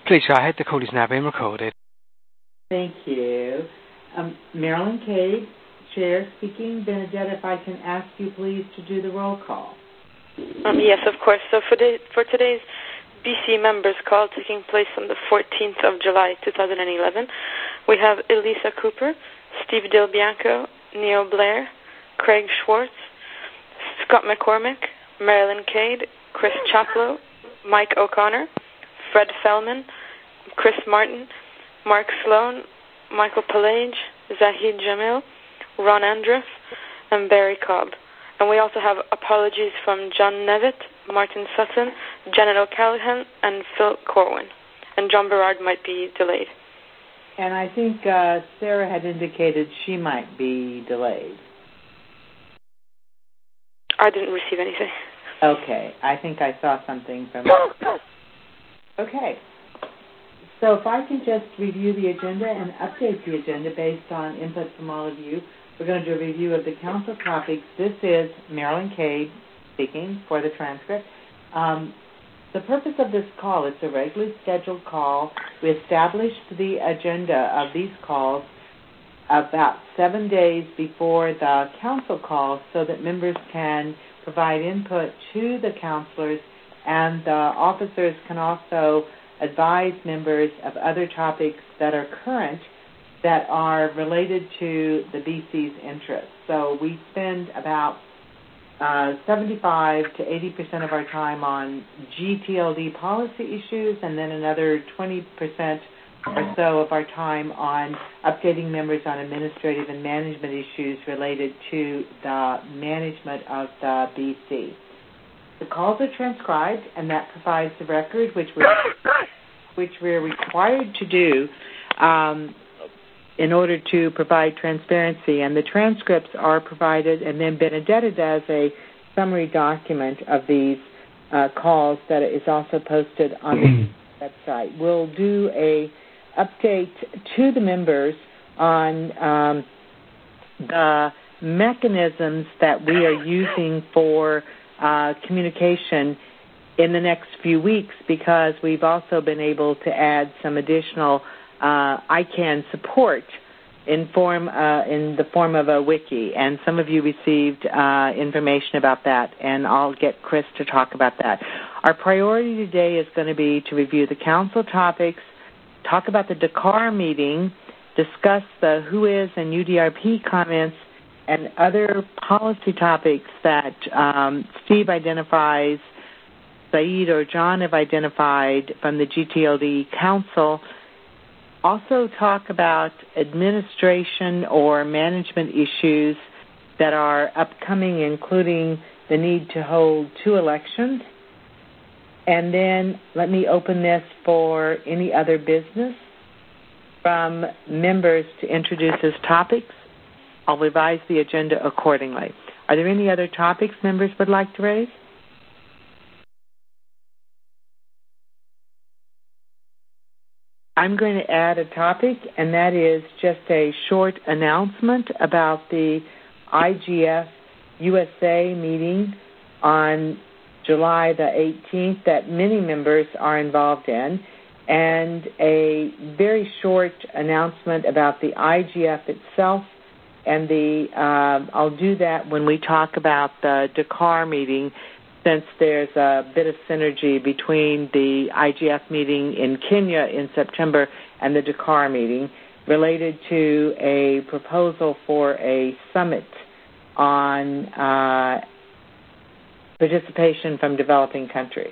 Please go ahead. The call is now being recorded. Thank you. Marilyn Cade, Chair, speaking. Benedetta, if I can ask you please to do the roll call. Yes, of course. So for today's BC members call taking place on the 14th of July, 2011, we have Elisa Cooper, Steve Del Bianco, Neil Blair, Craig Schwartz, Scott McCormick, Marilyn Cade, Chris Chaplow, Mike O'Connor, Fred Fellman, Chris Martin, Mark Sloan, Michael Pelage, Zahid Jamil, Ron Andruff, and Barry Cobb. And we also have apologies from John Nevitt, Martin Sutton, Janet O'Callaghan, and Phil Corwin. And John Berard might be delayed. And I think Sarah had indicated she might be delayed. I didn't receive anything. Okay. I think I saw something from... Okay. So if I can just review the agenda and update the agenda based on input from all of you, we're going to do a review of the council topics. This is Marilyn Cade speaking for the transcript. The purpose of this call, it's a regularly scheduled call. We established the agenda of these calls about 7 days before the council call so that members can provide input to the counselors, and the officers can also advise members of other topics that are current that are related to the BC's interests. So we spend about 75 to 80% of our time on GTLD policy issues, and then another 20% or so of our time on updating members on administrative and management issues related to the management of the BC. The calls are transcribed, and that provides the record, which we're required to do in order to provide transparency. And the transcripts are provided, and then Benedetta does a summary document of these calls that is also posted on the website. We'll do a update to the members on the mechanisms that we are using for communication in the next few weeks, because we've also been able to add some additional ICANN support in the form of a wiki, and some of you received information about that, and I'll get Chris to talk about that. Our priority today is going to be to review the council topics, talk about the Dakar meeting, discuss the WHOIS and UDRP comments, and other policy topics that Steve identifies, Saeed or John have identified from the GTLD Council. Also talk about administration or management issues that are upcoming, including the need to hold 2 elections. And then let me open this for any other business from members to introduce as topics. I'll revise the agenda accordingly. Are there any other topics members would like to raise? I'm going to add a topic, and that is just a short announcement about the IGF USA meeting on July the 18th that many members are involved in, and a very short announcement about the IGF itself. And I'll do that when we talk about the Dakar meeting, since there's a bit of synergy between the IGF meeting in Kenya in September and the Dakar meeting related to a proposal for a summit on participation from developing countries.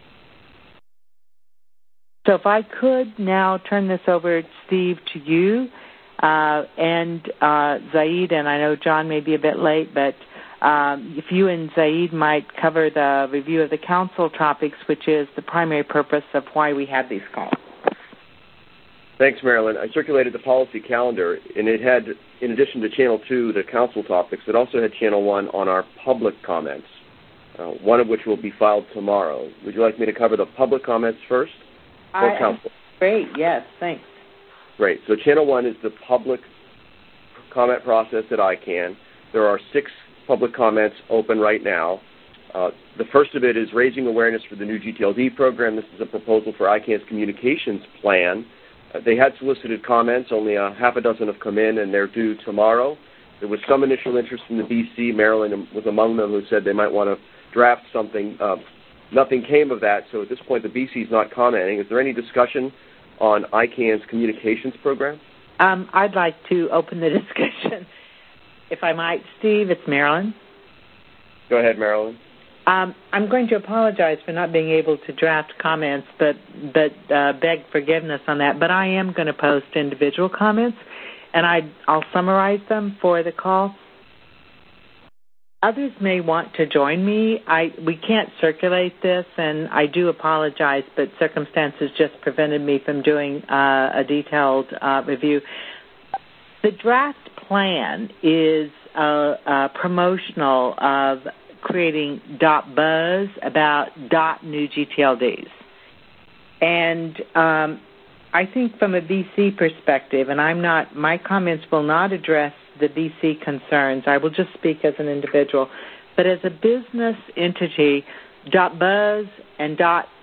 So if I could now turn this over, Steve, to you, and Zaid, and I know John may be a bit late, but if you and Zaid might cover the review of the council topics, which is the primary purpose of why we have these calls. Thanks, Marilyn. I circulated the policy calendar, and it had, in addition to Channel 2, the council topics, it also had Channel 1 on our public comments, one of which will be filed tomorrow. Would you like me to cover the public comments first? Or council? Great, yes, thanks. Great. So Channel 1 is the public comment process at ICANN. There are 6 public comments open right now. The first of it is raising awareness for the new GTLD program. This is a proposal for ICANN's communications plan. They had solicited comments. Only a half a dozen have come in, and they're due tomorrow. There was some initial interest in the BC. Maryland was among them who said they might want to draft something. Nothing came of that, so at this point the BC is not commenting. Is there any discussion on ICANN's communications program? I'd like to open the discussion. If I might, Steve, it's Marilyn. Go ahead, Marilyn. I'm going to apologize for not being able to draft comments, but beg forgiveness on that. But I am going to post individual comments, and I'll summarize them for the call. Others may want to join me. We can't circulate this, and I do apologize, but circumstances just prevented me from doing a detailed review. The draft plan is promotional of creating .buzz about .new GTLDs. And I think from a BC perspective, and my comments will not address the BC concerns. I will just speak as an individual. But as a business entity, .buzz and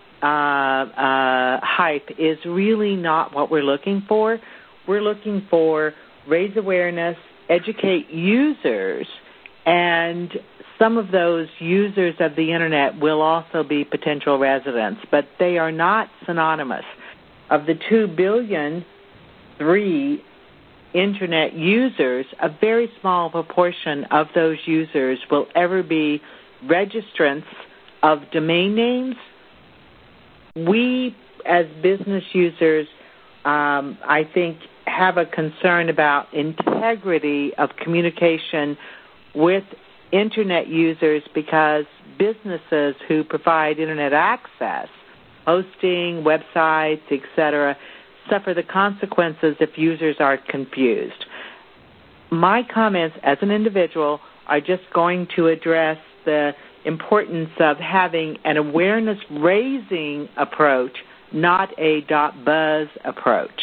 .hype is really not what we're looking for. We're looking for raise awareness, educate users, and some of those users of the Internet will also be potential residents, but they are not synonymous. Of the 2 billion, 3 Internet users, a very small proportion of those users will ever be registrants of domain names. We, as business users, I think, have a concern about integrity of communication with Internet users because businesses who provide Internet access, hosting, websites, etc., suffer the consequences if users are confused. My comments as an individual are just going to address the importance of having an awareness-raising approach, not a .buzz approach,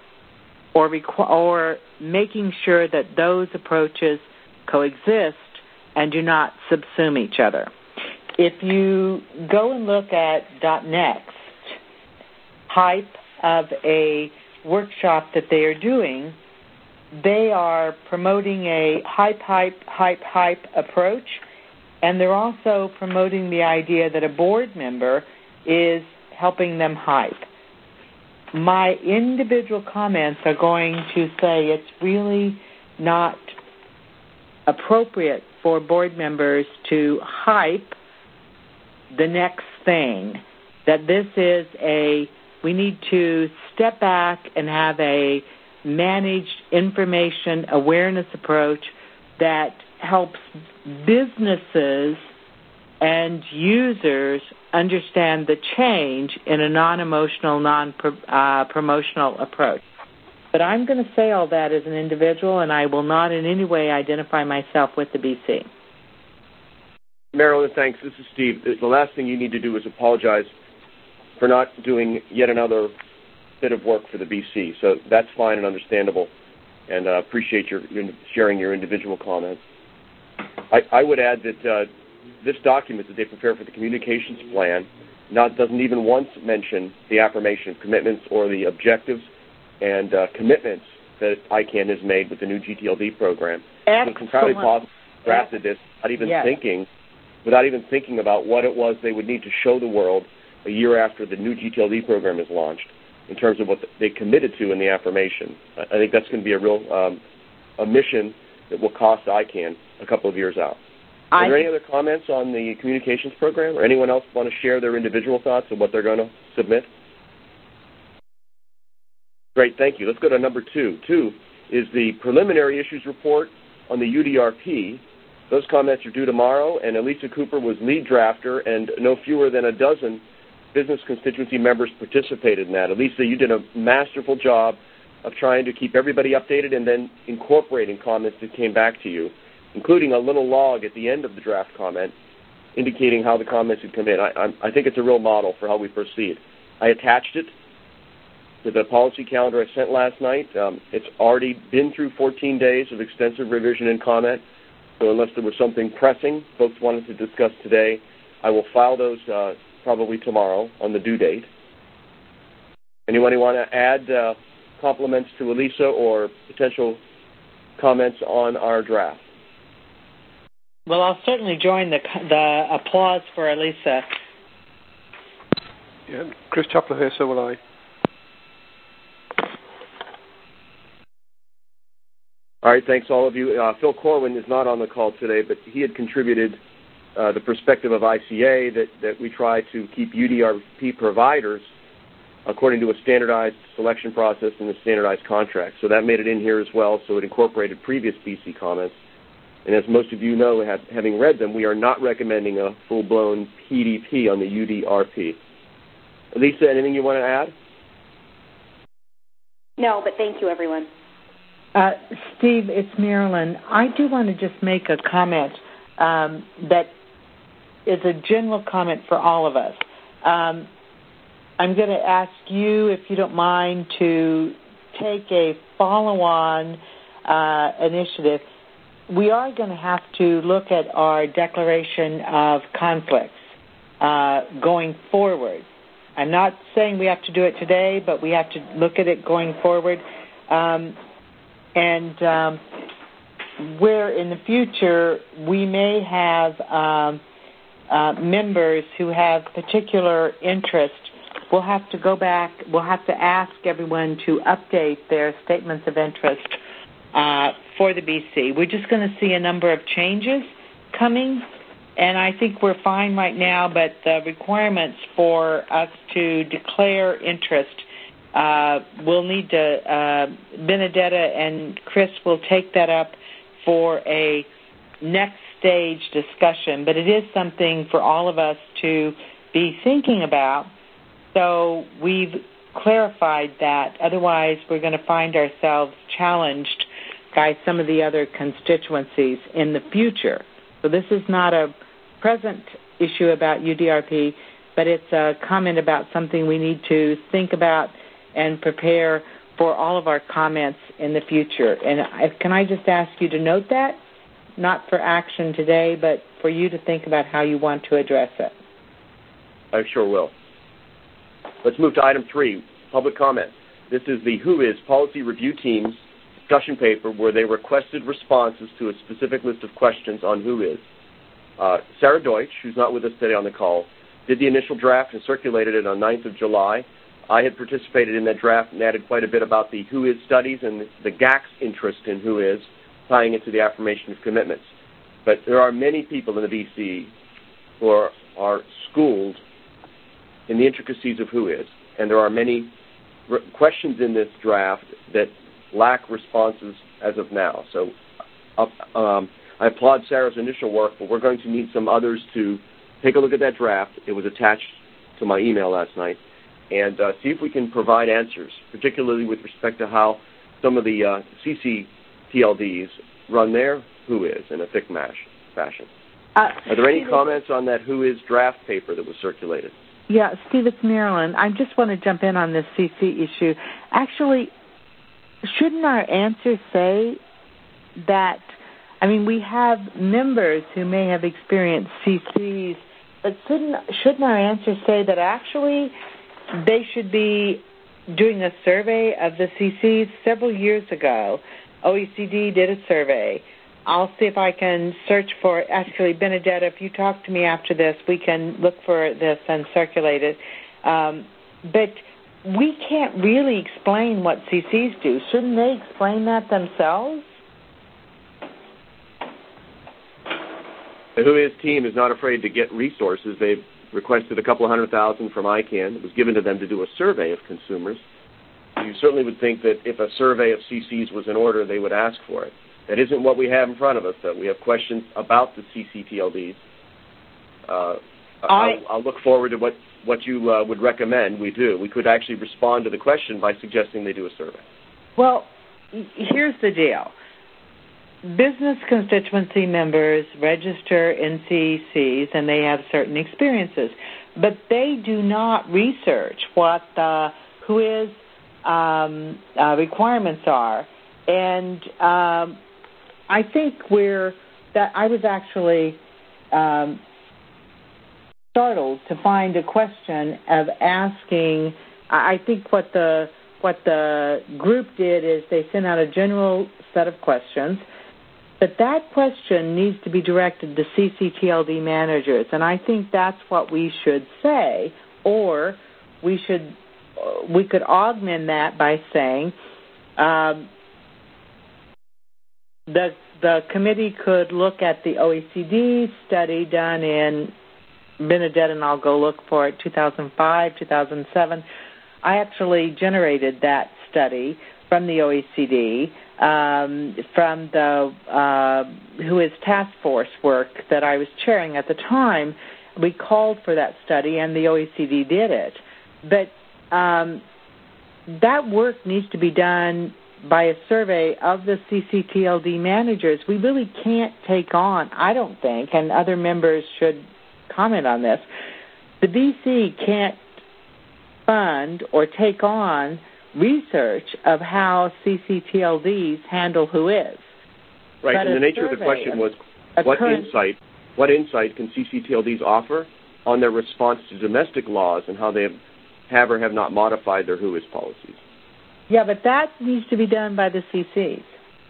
or making sure that those approaches coexist and do not subsume each other. If you go and look at .next, Hype of a workshop that they are doing, they are promoting a hype approach, and they're also promoting the idea that a board member is helping them hype. My individual comments are going to say it's really not appropriate for board members to hype the next thing, that this is we need to step back and have a managed information awareness approach that helps businesses and users understand the change in a non-emotional, non-promotional approach. But I'm going to say all that as an individual, and I will not in any way identify myself with the BC. Marilyn, thanks. This is Steve. The last thing you need to do is apologize for not doing yet another bit of work for the BC. So that's fine and understandable, and I appreciate your sharing your individual comments. I would add that this document that they prepare for the communications plan doesn't even once mention the affirmation of commitments or the objectives and commitments that ICANN has made with the new GTLD program. Excellent. It's entirely possible they drafted this without even thinking about what it was they would need to show the world a year after the new GTLD program is launched in terms of what they committed to in the affirmation. I think that's going to be a real mission that will cost ICANN a couple of years out. Are there any other comments on the communications program, or anyone else want to share their individual thoughts of what they're going to submit? Great, thank you. Let's go to number 2. 2 is the preliminary issues report on the UDRP. Those comments are due tomorrow, and Elisa Cooper was lead drafter, and no fewer than a dozen business constituency members participated in that. Elisa, you did a masterful job of trying to keep everybody updated and then incorporating comments that came back to you, including a little log at the end of the draft comment indicating how the comments had come in. I think it's a real model for how we proceed. I attached it to the policy calendar I sent last night. It's already been through 14 days of extensive revision and comment, so unless there was something pressing folks wanted to discuss today, I will file those probably tomorrow on the due date. Anyone want to add compliments to Elisa or potential comments on our draft? Well, I'll certainly join the applause for Elisa. Yeah, Chris Chapler here, so will I. All right, thanks all of you. Phil Corwin is not on the call today, but he had contributed the perspective of ICA that we try to keep UDRP providers according to a standardized selection process and a standardized contract. So that made it in here as well, so it incorporated previous BC comments. And as most of you know, having read them, we are not recommending a full-blown PDP on the UDRP. Lisa, anything you want to add? No, but thank you, everyone. Steve, it's Marilyn. I do want to just make a comment that is a general comment for all of us. I'm going to ask you, if you don't mind, to take a follow-on initiative. We are going to have to look at our declaration of conflicts going forward. I'm not saying we have to do it today, but we have to look at it going forward. And where in the future we may have members who have particular interest, we'll have to go back, we'll have to ask everyone to update their statements of interest for the BC. We're just going to see a number of changes coming, and I think we're fine right now, but the requirements for us to declare interest, we'll need to, Benedetta and Chris will take that up for a next stage discussion, but it is something for all of us to be thinking about. So we've clarified that. Otherwise, we're going to find ourselves challenged by some of the other constituencies in the future. So this is not a present issue about UDRP, but it's a comment about something we need to think about and prepare for all of our comments in the future. And can I just ask you to note that? Not for action today, but for you to think about how you want to address it. I sure will. Let's move to item 3, public comment. This is the WHOIS Policy Review Team's discussion paper where they requested responses to a specific list of questions on WHOIS. Sarah Deutsch, who's not with us today on the call, did the initial draft and circulated it on 9th of July. I had participated in that draft and added quite a bit about the WHOIS studies and the GAC's interest in WHOIS, tying it to the affirmation of commitments. But there are many people in the BC who are schooled in the intricacies of WHOIS, and there are many questions in this draft that lack responses as of now. So I applaud Sarah's initial work, but we're going to need some others to take a look at that draft. It was attached to my email last night, and see if we can provide answers, particularly with respect to how some of the CCTLDs run their WHOIS in a thick fashion. Are there any comments on that WHOIS draft paper that was circulated? Yeah, Steve, it's Marilyn. I just want to jump in on this CC issue. Actually, shouldn't our answer say that, I mean, we have members who may have experienced CCs, but shouldn't our answer say that actually they should be doing a survey of the CCs? Several years ago, OECD did a survey. I'll see if I can search for it. Actually, Benedetta, if you talk to me after this, we can look for this and circulate it. But we can't really explain what CCs do. Shouldn't they explain that themselves? The WHOIS team is not afraid to get resources. They've requested a couple of $100,000 from ICANN. It was given to them to do a survey of consumers. You certainly would think that if a survey of CCs was in order, they would ask for it. That isn't what we have in front of us, though. We have questions about the CCTLDs. I'll look forward to what you would recommend we do. We could actually respond to the question by suggesting they do a survey. Well, here's the deal. Business constituency members register in CCs, and they have certain experiences, but they do not research what the WHOIS requirements are. And I think I was actually startled to find a question of asking. I think what the group did is they sent out a general set of questions, but that question needs to be directed to CCTLD managers, and I think that's what we should say, or we could augment that by saying the committee could look at the OECD study done in Benedetta, and I'll go look for it, 2005, 2007. I actually generated that study from the OECD, from the WHOIS task force work that I was chairing at the time. We called for that study, and the OECD did it. But that work needs to be done by a survey of the CCTLD managers. We really can't take on, I don't think, and other members should comment on this, the BC can't fund or take on research of how CCTLDs handle WHOIS. Right, and the nature of the question was what insight can CCTLDs offer on their response to domestic laws and how they have or have not modified their WHOIS policies? Yeah, but that needs to be done by the CCs.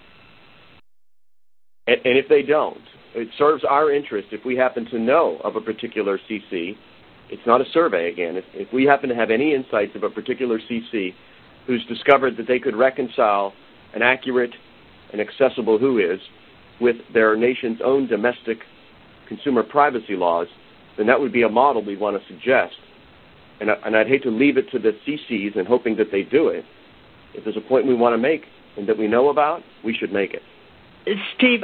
And if they don't, it serves our interest if we happen to know of a particular CC. It's not a survey, again. If we happen to have any insights of a particular CC who's discovered that they could reconcile an accurate and accessible WHOIS with their nation's own domestic consumer privacy laws, then that would be a model we want to suggest. And I'd hate to leave it to the CCs and hoping that they do it. If there's a point we want to make and that we know about, we should make it. Steve,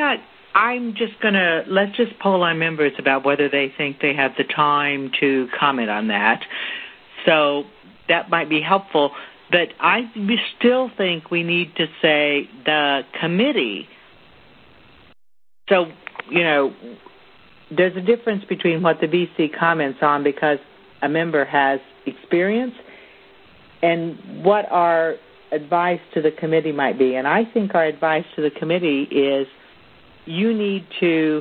let's just poll our members about whether they think they have the time to comment on that. So that might be helpful. But we still think we need to say the committee. So, there's a difference between what the BC comments on because a member has experience and what our advice to the committee might be. And I think our advice to the committee is you need to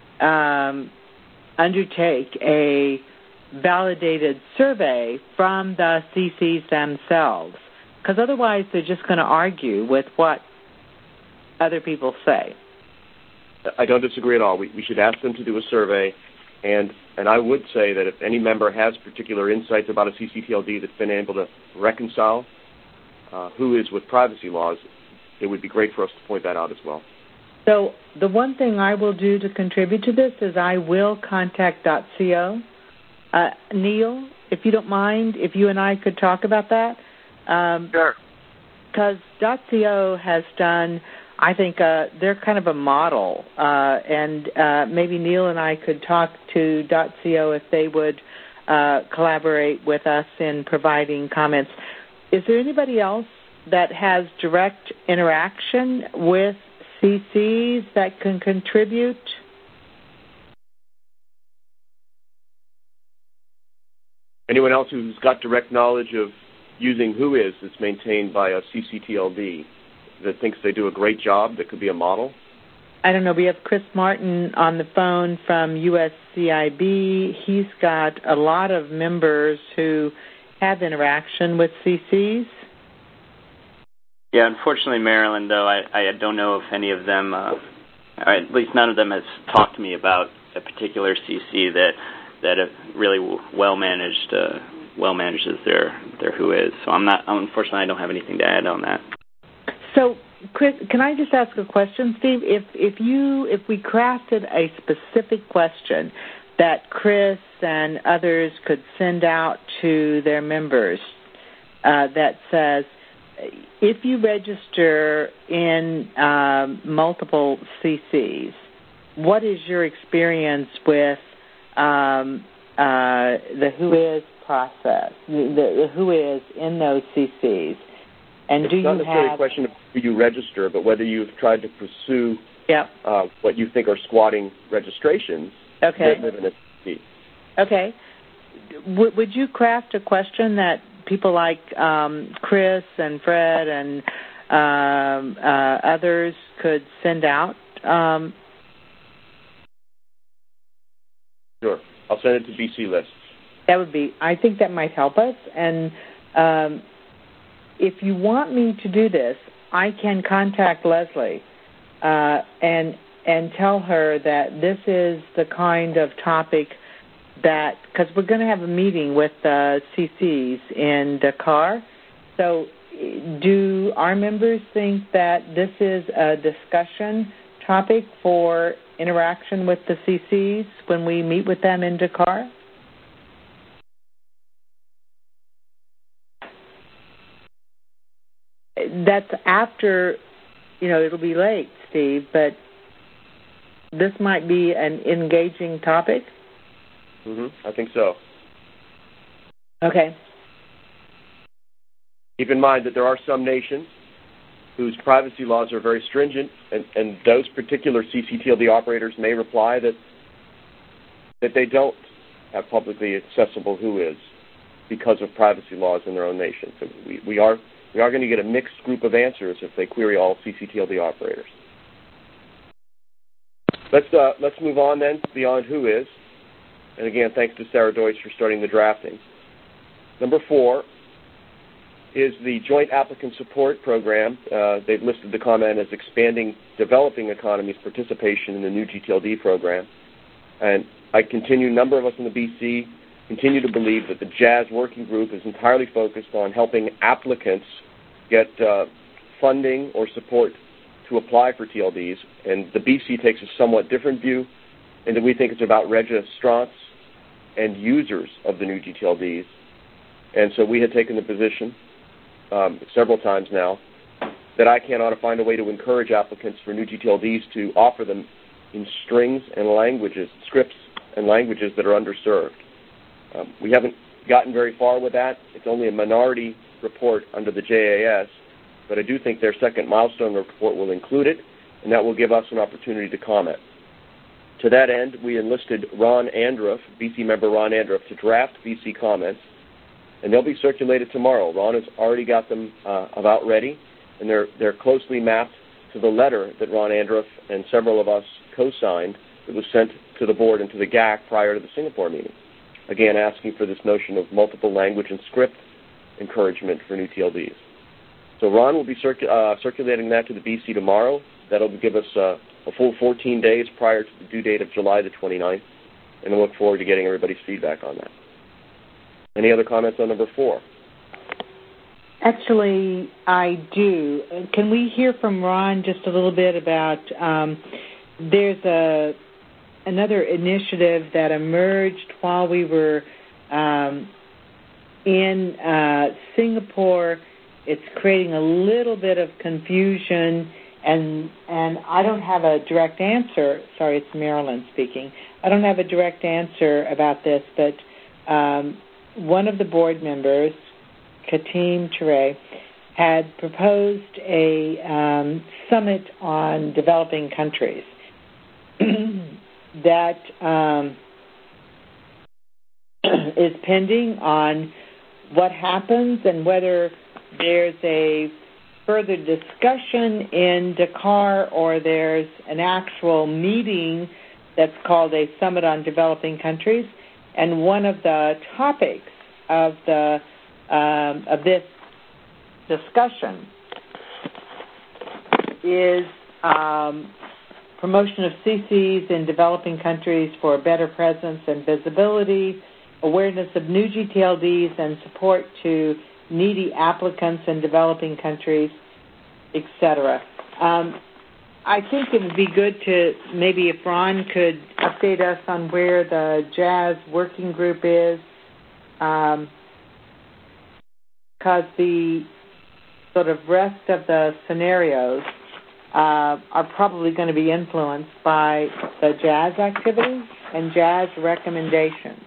undertake a validated survey from the CCs themselves, because otherwise they're just going to argue with what other people say. I don't disagree at all. We should ask them to do a survey, and I would say that if any member has particular insights about a CCTLD that's been able to reconcile WHOIS with privacy laws, it would be great for us to point that out as well. So the one thing I will do to contribute to this is I will contact .co. Neil, if you don't mind, if you and I could talk about that. Sure. Because .co has done, I think, they're kind of a model, and maybe Neil and I could talk to .co if they would collaborate with us in providing comments. Is there anybody else that has direct interaction with CCs that can contribute? Anyone else who's got direct knowledge of using WHOIS that's maintained by a CCTLD that thinks they do a great job that could be a model? I don't know. We have Chris Martin on the phone from USCIB. He's got a lot of members who have interaction with CCs. Yeah, unfortunately, Marilyn, though, I don't know if any of them, or at least none of them has talked to me about a particular CC that really well manages their WHOIS. So unfortunately, I don't have anything to add on that. So, Chris, can I just ask a question, Steve? If we crafted a specific question that Chris and others could send out to their members that says, if you register in multiple CCs, what is your experience with the WHOIS process, the WHOIS in those CCs? And it's not necessarily a question of who you register, but whether you've tried to pursue what you think are squatting registrations that live in a CC. Okay. Would you craft a question that people like Chris and Fred and others could send out? Sure. I'll send it to BC List. I think that might help us. And if you want me to do this, I can contact Leslie and tell her that this is the kind of topic that, because we're going to have a meeting with CCs in Dakar. So do our members think that this is a discussion topic for interaction with the CCs when we meet with them in Dakar? That's after, it'll be late, Steve, but this might be an engaging topic. I think so. Okay. Keep in mind that there are some nations whose privacy laws are very stringent, and those particular CCTLD operators may reply that they don't have publicly accessible whois because of privacy laws in their own nation. So we are going to get a mixed group of answers if they query all CCTLD operators. Let's move on then beyond whois. And again, thanks to Sarah Deutsch for starting the drafting. Number 4 is the Joint Applicant Support Program. They've listed the comment as expanding developing economies' participation in the new GTLD program. And a number of us in the BC continue to believe that the JAS working group is entirely focused on helping applicants get funding or support to apply for TLDs. And the BC takes a somewhat different view, in that we think it's about registrants and users of the new GTLDs. And so we had taken the position several times now that ICANN ought to find a way to encourage applicants for new GTLDs to offer them in strings and languages, scripts and languages that are underserved. We haven't gotten very far with that. It's only a minority report under the JAS, but I do think their second milestone report will include it, and that will give us an opportunity to comment. To that end, we enlisted Ron Andruff, BC member Ron Andruff, to draft BC comments, and they'll be circulated tomorrow. Ron has already got them about ready, and they're closely mapped to the letter that Ron Andruff and several of us co-signed that was sent to the board and to the GAC prior to the Singapore meeting, again asking for this notion of multiple language and script encouragement for new TLDs. So Ron will be circulating that to the BC tomorrow. That'll give us a full 14 days prior to the due date of July the 29th, and I look forward to getting everybody's feedback on that. Any other comments on number 4? Actually, I do. Can we hear from Ron just a little bit about, there's another initiative that emerged while we were in Singapore. It's creating a little bit of confusion, and I don't have a direct answer. Sorry, it's Marilyn speaking. I don't have a direct answer about this, but one of the board members, Katim Ture, had proposed a summit on developing countries that is pending on what happens and whether there's a further discussion in Dakar or there's an actual meeting that's called a Summit on Developing Countries. And one of the topics of this discussion is promotion of CCs in developing countries for better presence and visibility, awareness of new GTLDs, and support to needy applicants in developing countries, etc. I think it would be good to maybe if Ron could update us on where the JAS working group is, because the sort of rest of the scenarios are probably going to be influenced by the JAS activities and JAS recommendations.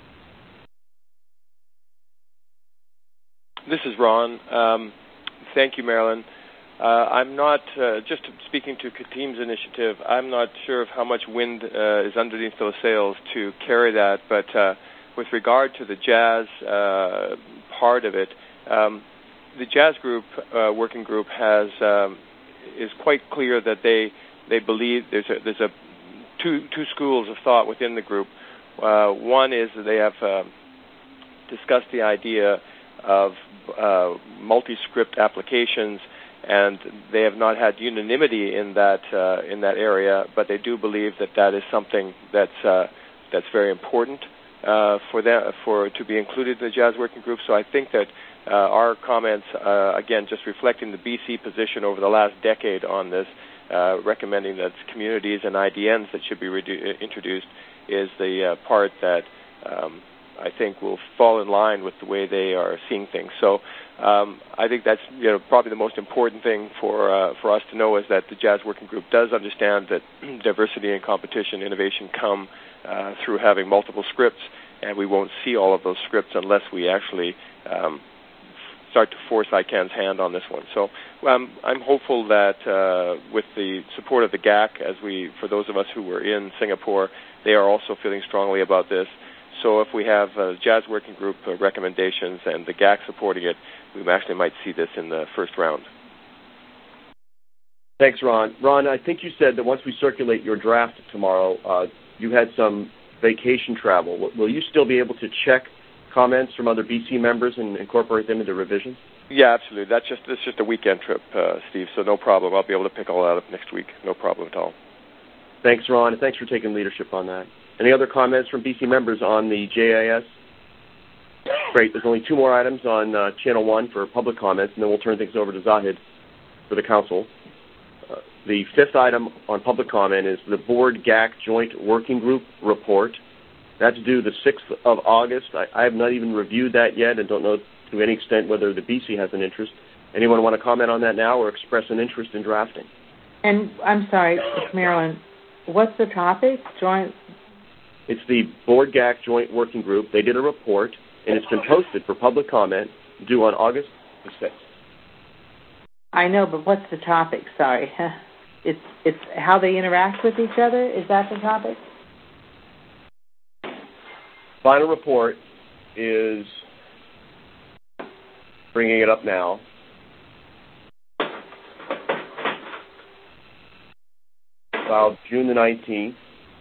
This is Ron. Thank you, Marilyn. I'm not, just speaking to Katim's initiative, I'm not sure of how much wind is underneath those sails to carry that, but with regard to the JAS part of it, the JAS group, working group, is quite clear that they believe there's two schools of thought within the group. One is that they have discussed the idea of multi-script applications, and they have not had unanimity in that area, but they do believe that is something that's very important for to be included in the Jazz Working Group. So I think that our comments, again, just reflecting the BC position over the last decade on this, recommending that communities and IDNs that should be introduced, is the part that I think will fall in line with the way they are seeing things. So I think that's probably the most important thing for us to know, is that the Jazz Working Group does understand that diversity and competition, innovation come through having multiple scripts, and we won't see all of those scripts unless we actually start to force ICANN's hand on this one. So I'm hopeful that with the support of the GAC, for those of us who were in Singapore, they are also feeling strongly about this. So if we have Jazz Working Group recommendations and the GAC supporting it, we actually might see this in the first round. Thanks, Ron. Ron, I think you said that once we circulate your draft tomorrow, you had some vacation travel. Will you still be able to check comments from other BC members and incorporate them into revisions? Yeah, absolutely. That's just a weekend trip, Steve, so no problem. I'll be able to pick all that up next week. No problem at all. Thanks, Ron, and thanks for taking leadership on that. Any other comments from BC members on the JIS? Great. There's only two more items on Channel 1 for public comments, and then we'll turn things over to Zahid for the Council. The fifth item on public comment is the Board GAC Joint Working Group report. That's due the 6th of August. I have not even reviewed that yet and don't know to any extent whether the BC has an interest. Anyone want to comment on that now or express an interest in drafting? And I'm sorry, Marilyn, what's the topic? It's the Board GAC Joint Working Group. They did a report, and it's been posted for public comment, due on August the 6th. I know, but what's the topic? Sorry. It's how they interact with each other? Is that the topic? Final report is, bringing it up now, filed June the 19th.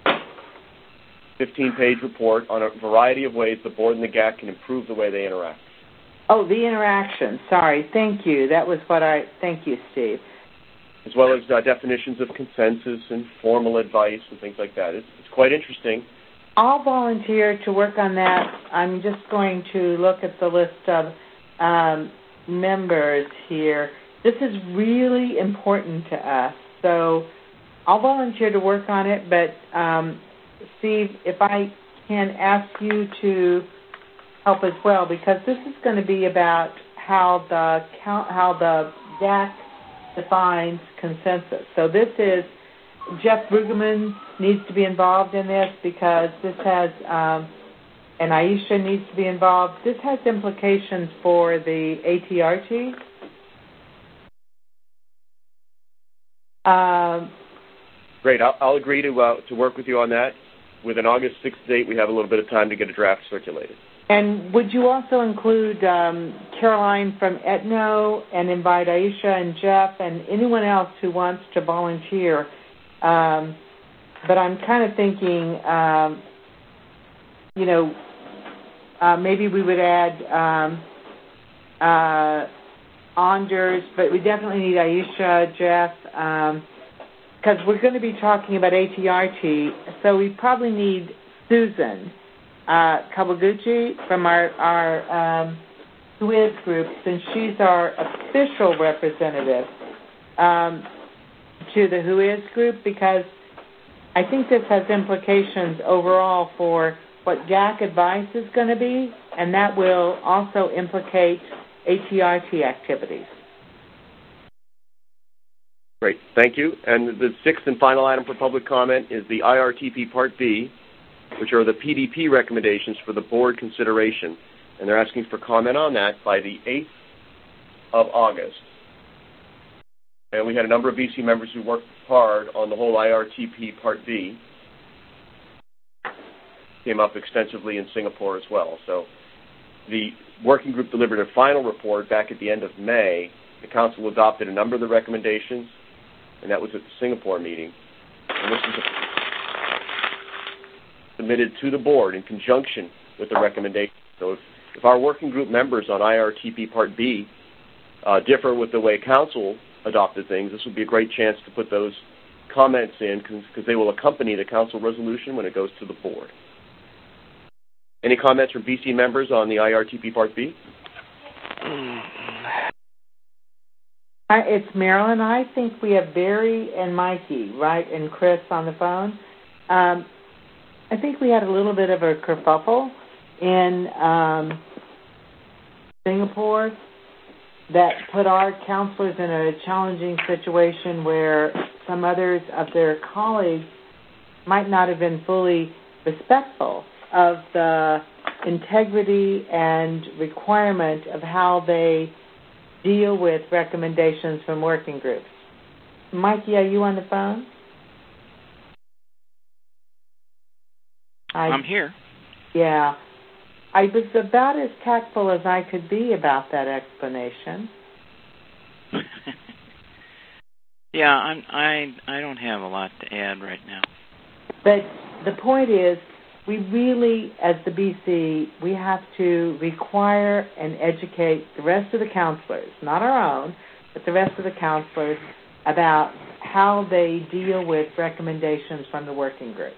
15-page report on a variety of ways the board and the GAC can improve the way they interact. Oh, the interaction. Sorry. Thank you. That was thank you, Steve. As well as definitions of consensus and formal advice and things like that. It's quite interesting. I'll volunteer to work on that. I'm just going to look at the list of members here. This is really important to us. So I'll volunteer to work on it, but Steve, if I can ask you to help as well, because this is going to be about how the DAC defines consensus. So this is, Jeff Brueggemann needs to be involved in this because this has, and Aisha needs to be involved. This has implications for the ATRT. Great. I'll agree to work with you on that. With an August 6th date, we have a little bit of time to get a draft circulated. And would you also include Caroline from Etno and invite Aisha and Jeff and anyone else who wants to volunteer? But I'm kind of thinking, maybe we would add Anders, but we definitely need Aisha, Jeff, because we're going to be talking about ATRT, so we probably need Susan Kawaguchi from our WIZ group, since she's our official representative to the WHOIS group, because I think this has implications overall for what GAC advice is going to be, and that will also implicate ATRT activities. Great, thank you. And the sixth and final item for public comment is the IRTP Part B, which are the PDP recommendations for the board consideration. And they're asking for comment on that by the 8th of August. And we had a number of BC members who worked hard on the whole IRTP Part B. Came up extensively in Singapore as well. So the working group delivered a final report back at the end of May. The council adopted a number of the recommendations, and that was at the Singapore meeting. And submitted to the board in conjunction with the recommendation. So if our working group members on IRTP Part B differ with the way council adopted things, this would be a great chance to put those comments in because they will accompany the council resolution when it goes to the board. Any comments from BC members on the IRTP Part B? It's Marilyn. I think we have Barry and Mikey, right, and Chris on the phone. I think we had a little bit of a kerfuffle in Singapore that put our counselors in a challenging situation where some others of their colleagues might not have been fully respectful of the integrity and requirement of how they deal with recommendations from working groups. Mikey, are you on the phone? I'm here. Yeah. I was about as tactful as I could be about that explanation. Yeah, I don't have a lot to add right now. But the point is, we really, as the BC, we have to require and educate the rest of the counselors, not our own, but the rest of the counselors, about how they deal with recommendations from the working groups.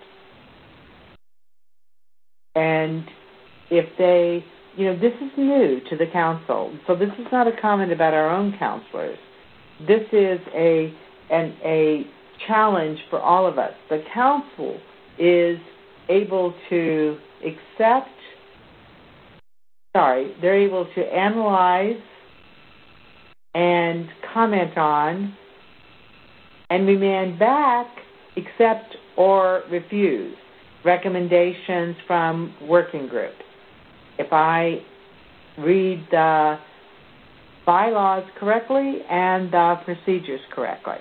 And if they, this is new to the council, so this is not a comment about our own counselors. This is a challenge for all of us. The council is able to they're able to analyze and comment on and remand back, accept or refuse recommendations from working groups. If I read the bylaws correctly and the procedures correctly.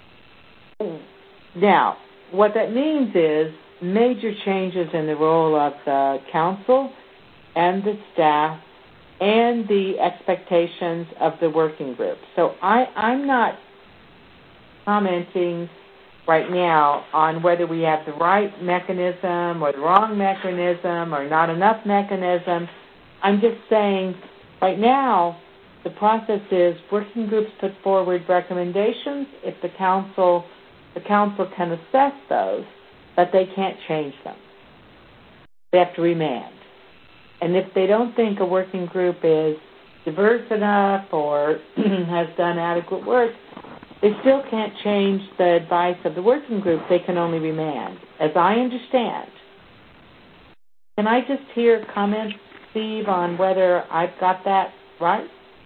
Now, what that means is major changes in the role of the council and the staff and the expectations of the working group. So I'm not commenting right now on whether we have the right mechanism or the wrong mechanism or not enough mechanism. I'm just saying right now the process is working groups put forward recommendations. If the council can assess those, but they can't change them. They have to remand. And if they don't think a working group is diverse enough or has done adequate work, they still can't change the advice of the working group. They can only remand, as I understand. Can I just hear comments, Steve, on whether I've got that right?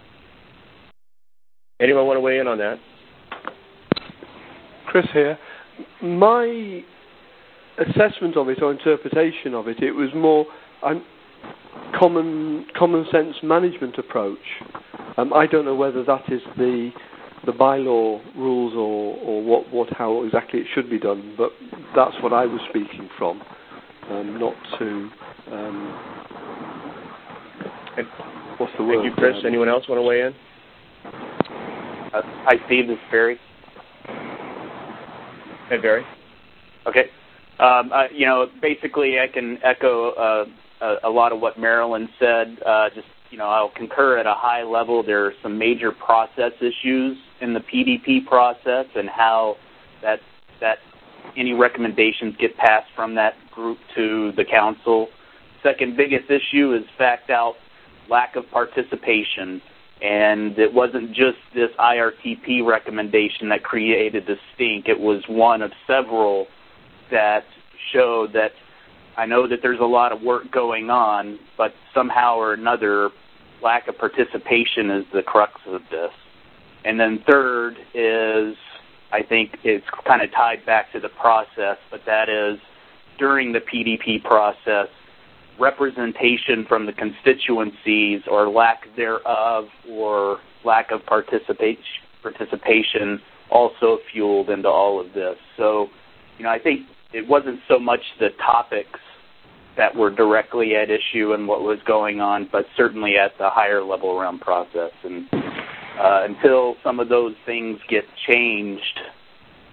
Anyone want to weigh in on that? Chris here. My assessment of it or interpretation of it, it was more a common sense management approach. I don't know whether that is the bylaw rules or how exactly it should be done, but that's what I was speaking from, not to what's the word? Thank you, Chris. Anyone else want to weigh in? Hi, Steve. This is Barry. Hey, Barry. Okay. Basically, I can echo a lot of what Marilyn said. I'll concur at a high level. There are some major process issues in the PDP process and how that any recommendations get passed from that group to the council. Second biggest issue is lack of participation. And it wasn't just this IRTP recommendation that created the stink. It was one of several that showed that I know that there's a lot of work going on, but somehow or another, lack of participation is the crux of this. And then third is, I think it's kind of tied back to the process, but that is during the PDP process, representation from the constituencies or lack thereof or lack of participation also fueled into all of this. So, I think it wasn't so much the topics that were directly at issue and what was going on, but certainly at the higher level around process. And until some of those things get changed,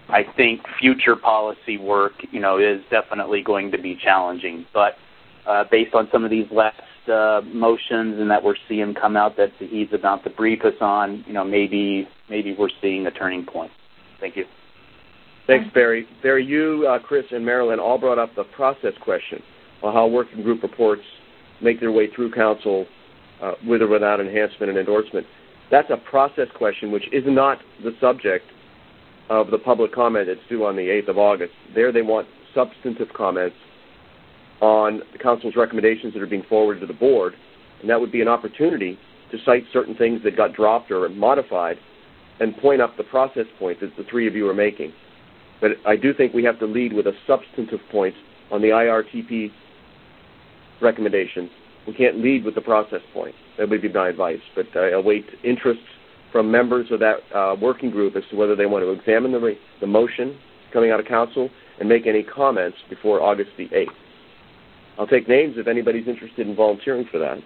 I think future policy work, is definitely going to be challenging. But based on some of these last motions and that we're seeing come out that he's about to brief us on, maybe we're seeing a turning point. Thank you. Thanks, Barry. Barry, you, Chris, and Marilyn all brought up the process question on how working group reports make their way through council with or without enhancement and endorsement. That's a process question which is not the subject of the public comment that's due on the 8th of August. There they want substantive comments on the council's recommendations that are being forwarded to the board, and that would be an opportunity to cite certain things that got dropped or modified and point up the process point that the three of you are making. But I do think we have to lead with a substantive point on the IRTP recommendations. We can't lead with the process point. That would be my advice. But I await interest from members of that working group as to whether they want to examine the motion coming out of council and make any comments before August the 8th. I'll take names if anybody's interested in volunteering for that.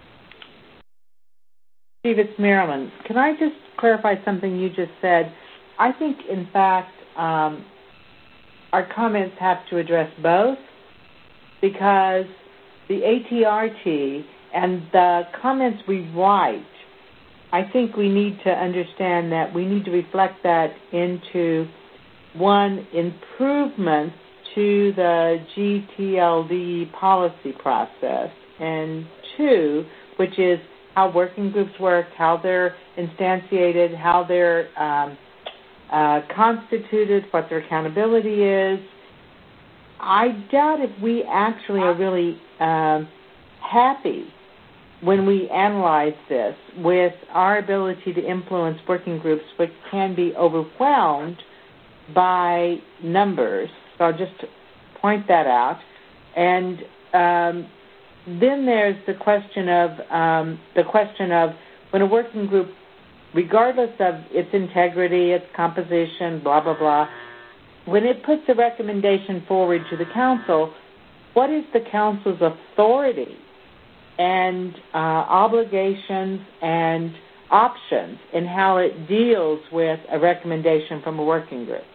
Steve, it's Marilyn. Can I just clarify something you just said? I think, in fact, our comments have to address both, because the ATRT and the comments we write, I think we need to understand that we need to reflect that into, one, improvements to the GTLD policy process, and two, which is how working groups work, how they're instantiated, how they're constituted, what their accountability is. I doubt if we actually are really happy when we analyze this with our ability to influence working groups, which can be overwhelmed by numbers. So I'll just point that out. And then there's the question of when a working group, regardless of its integrity, its composition, blah, blah, blah, when it puts a recommendation forward to the council, what is the council's authority and obligations and options in how it deals with a recommendation from a working group?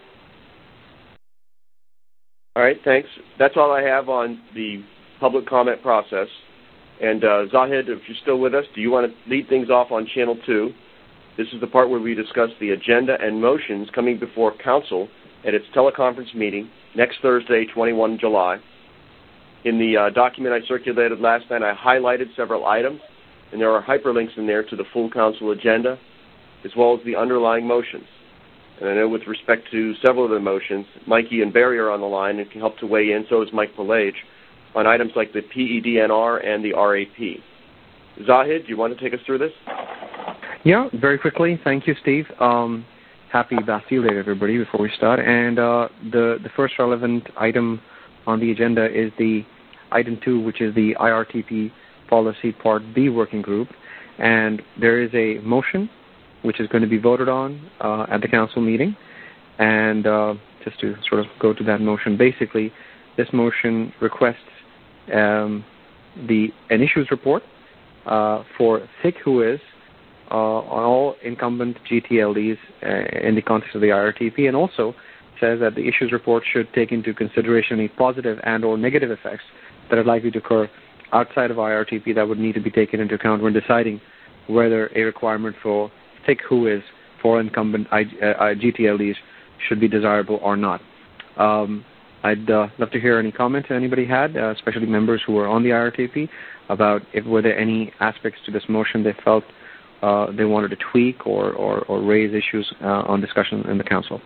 All right, thanks. That's all I have on the public comment process. And Zahid, if you're still with us, do you want to lead things off on Channel 2? This is the part where we discuss the agenda and motions coming before Council at its teleconference meeting next Thursday, 21 July. In the document I circulated last night, I highlighted several items, and there are hyperlinks in there to the full Council agenda, as well as the underlying motions. And I know with respect to several of the motions, Mikey and Barry are on the line and can help to weigh in, so is Mike Pallage, on items like the PEDNR and the RAP. Zahid, do you want to take us through this? Yeah, very quickly. Thank you, Steve. Happy Bastille Day, everybody, before we start. And the first relevant item on the agenda is the item 2, which is the IRTP Policy Part B Working Group. And there is a motion which is going to be voted on at the council meeting. And just to sort of go to that motion, basically, this motion requests an issues report for SIC WHOIS on all incumbent GTLDs in the context of the IRTP, and also says that the issues report should take into consideration any positive and or negative effects that are likely to occur outside of IRTP that would need to be taken into account when deciding whether a requirement for SIC WHOIS for incumbent GTLDs should be desirable or not. I'd love to hear any comments anybody had, especially members who were on the IRTP, about if were there any aspects to this motion they felt they wanted to tweak or raise issues on discussion in the council.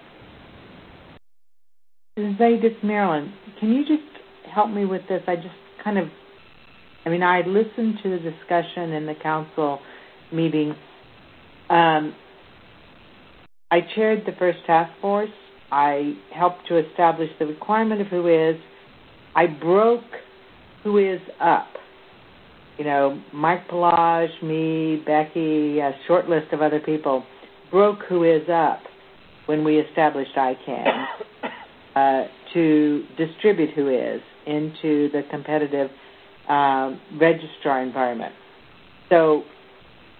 Zaydis, Marilyn, can you just help me with this? I listened to the discussion in the council meeting. I chaired the first task force. I helped to establish the requirement of WHOIS. I broke WHOIS up. Mike Pallage, me, Becky, a short list of other people broke WHOIS up when we established ICANN to distribute WHOIS into the competitive registrar environment. So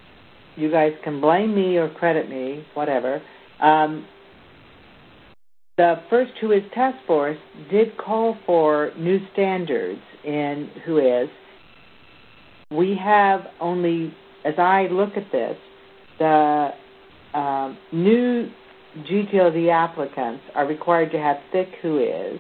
you guys can blame me or credit me, whatever. the first WHOIS task force did call for new standards in WHOIS. We have only, as I look at this, the new GTLD applicants are required to have thick WHOIS.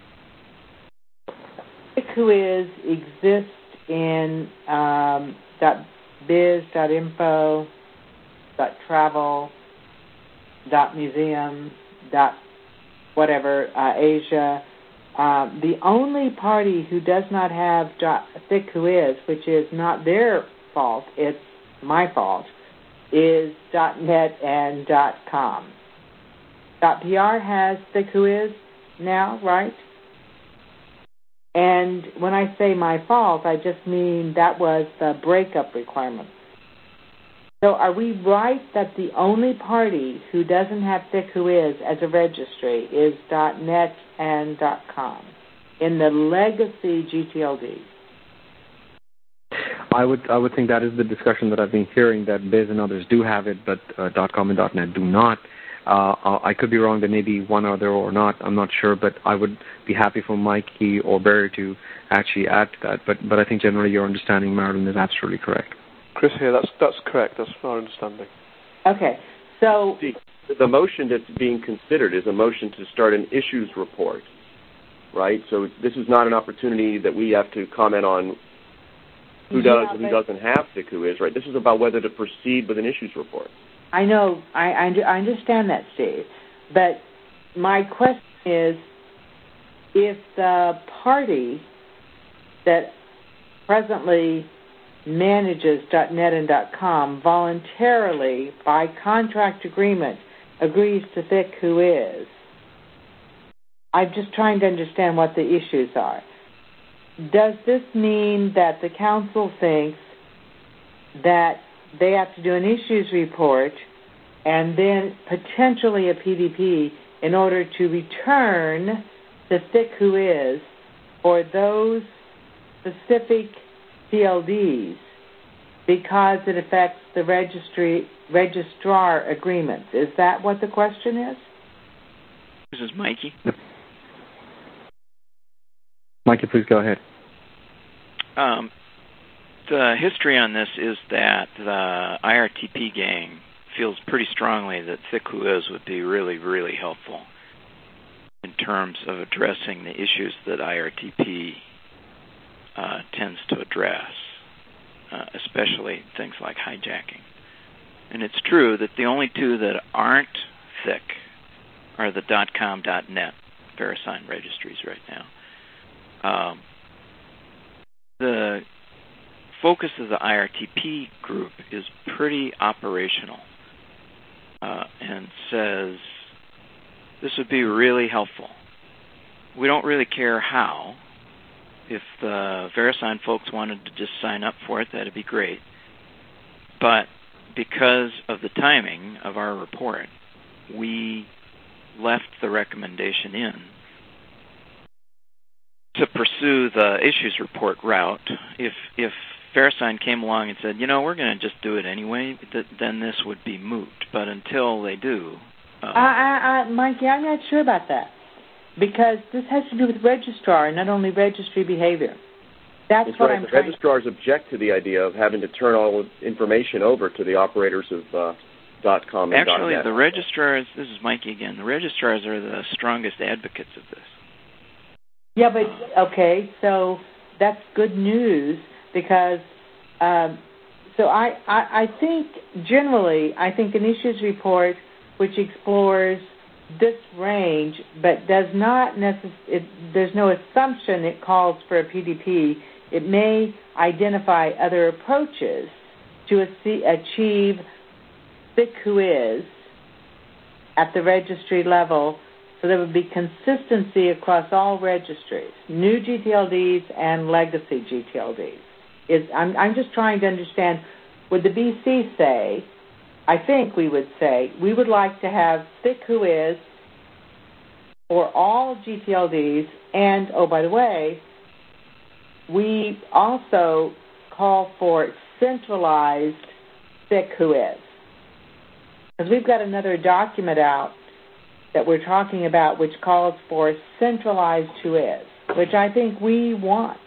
Thick WHOIS exists in .biz, .info, .travel, .museum, whatever, Asia. The only party who does not have thick WHOIS, which is not their fault, it's my fault, is .net and .com. .pr has thick WHOIS now, right? And when I say my fault, I just mean that was the breakup requirement. So are we right that the only party who doesn't have thick WHOIS as a registry is .net and .com in the legacy GTLD? I would think that is the discussion that I've been hearing, that Biz and others do have it, but .com and .net do not. I could be wrong. There may be one other or not. I'm not sure, but I would be happy for Mikey or Barry to actually add to that. But I think generally your understanding, Marilyn, is absolutely correct. Chris here, that's correct. That's our understanding. Okay, so the motion that's being considered is a motion to start an issues report, right? So this is not an opportunity that we have to comment on who does and who doesn't have thick WHOIS, right? This is about whether to proceed with an issues report. I know, I understand that, Steve. But my question is, if the party that presently manages .net and .com voluntarily, by contract agreement, agrees to thick WHOIS, I'm just trying to understand what the issues are. Does this mean that the council thinks that they have to do an issues report and then potentially a PDP in order to return the thick WHOIS for those specific CLDs because it affects the registrar agreements? Is that what the question is? This is Mikey. Mikey, please go ahead. The history on this is that the IRTP gang feels pretty strongly that thick WHOIS would be really, really helpful in terms of addressing the issues that IRTP tends to address, especially things like hijacking. And it's true that the only two that aren't thick are the .com, .net VeriSign registries right now. The focus of the IRTP group is pretty operational and says this would be really helpful. We don't really care how. If the VeriSign folks wanted to just sign up for it, that'd be great. But because of the timing of our report, we left the recommendation in to pursue the issues report route. If VeriSign came along and said, we're going to just do it anyway, then this would be moot. But until they do... Mikey, I'm not sure about that, because this has to do with registrar and not only registry behavior. That's what right. I'm the trying registrars object to the idea of having to turn all information over to the operators of .com and Actually, .net. the registrars, this is Mikey again, the registrars are the strongest advocates of this. Yeah, but, okay, so that's good news because, so I think generally, I think an issues report which explores this range but does not there's no assumption it calls for a PDP. It may identify other approaches to achieve thick WHOIS at the registry level, so there would be consistency across all registries, new GTLDs and legacy GTLDs. I'm just trying to understand, would the BC say, I think we would say, we would like to have thick WHOIS for all GTLDs, and, oh, by the way, we also call for centralized thick WHOIS. Because we've got another document out that we're talking about, which calls for centralized who-is, which I think we want.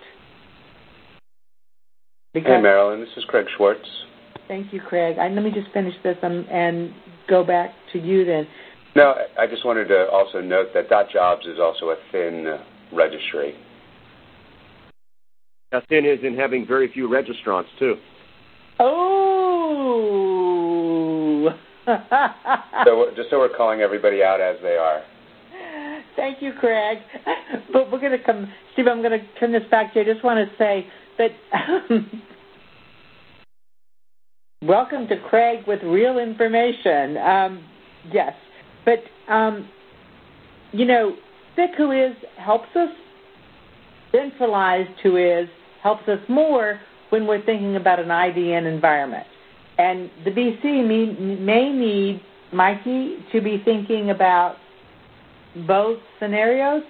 Hey, Marilyn, this is Craig Schwartz. Thank you, Craig. Let me just finish this and go back to you then. No, I just wanted to also note that .jobs is also a thin registry. Now, thin is in having very few registrants, too. Oh! Just so we're calling everybody out as they are. Thank you, Craig. But we're going to come, Steve, I'm going to turn this back to you. I just want to say that welcome to Craig with real information. Yes. But, thick who-is helps us. Centralized who-is helps us more when we're thinking about an IDN environment. And the BC may need Mikey to be thinking about both scenarios.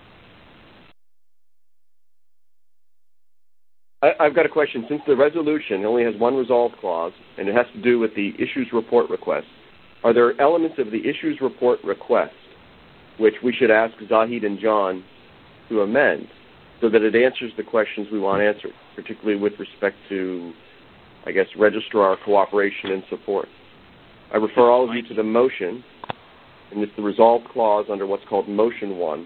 I've got a question. Since the resolution only has one resolve clause, and it has to do with the issues report request, are there elements of the issues report request which we should ask Zahid and John to amend so that it answers the questions we want answered, particularly with respect to, I guess, registrar cooperation and support? I refer all of you to the motion, and it's the resolve clause under what's called Motion 1.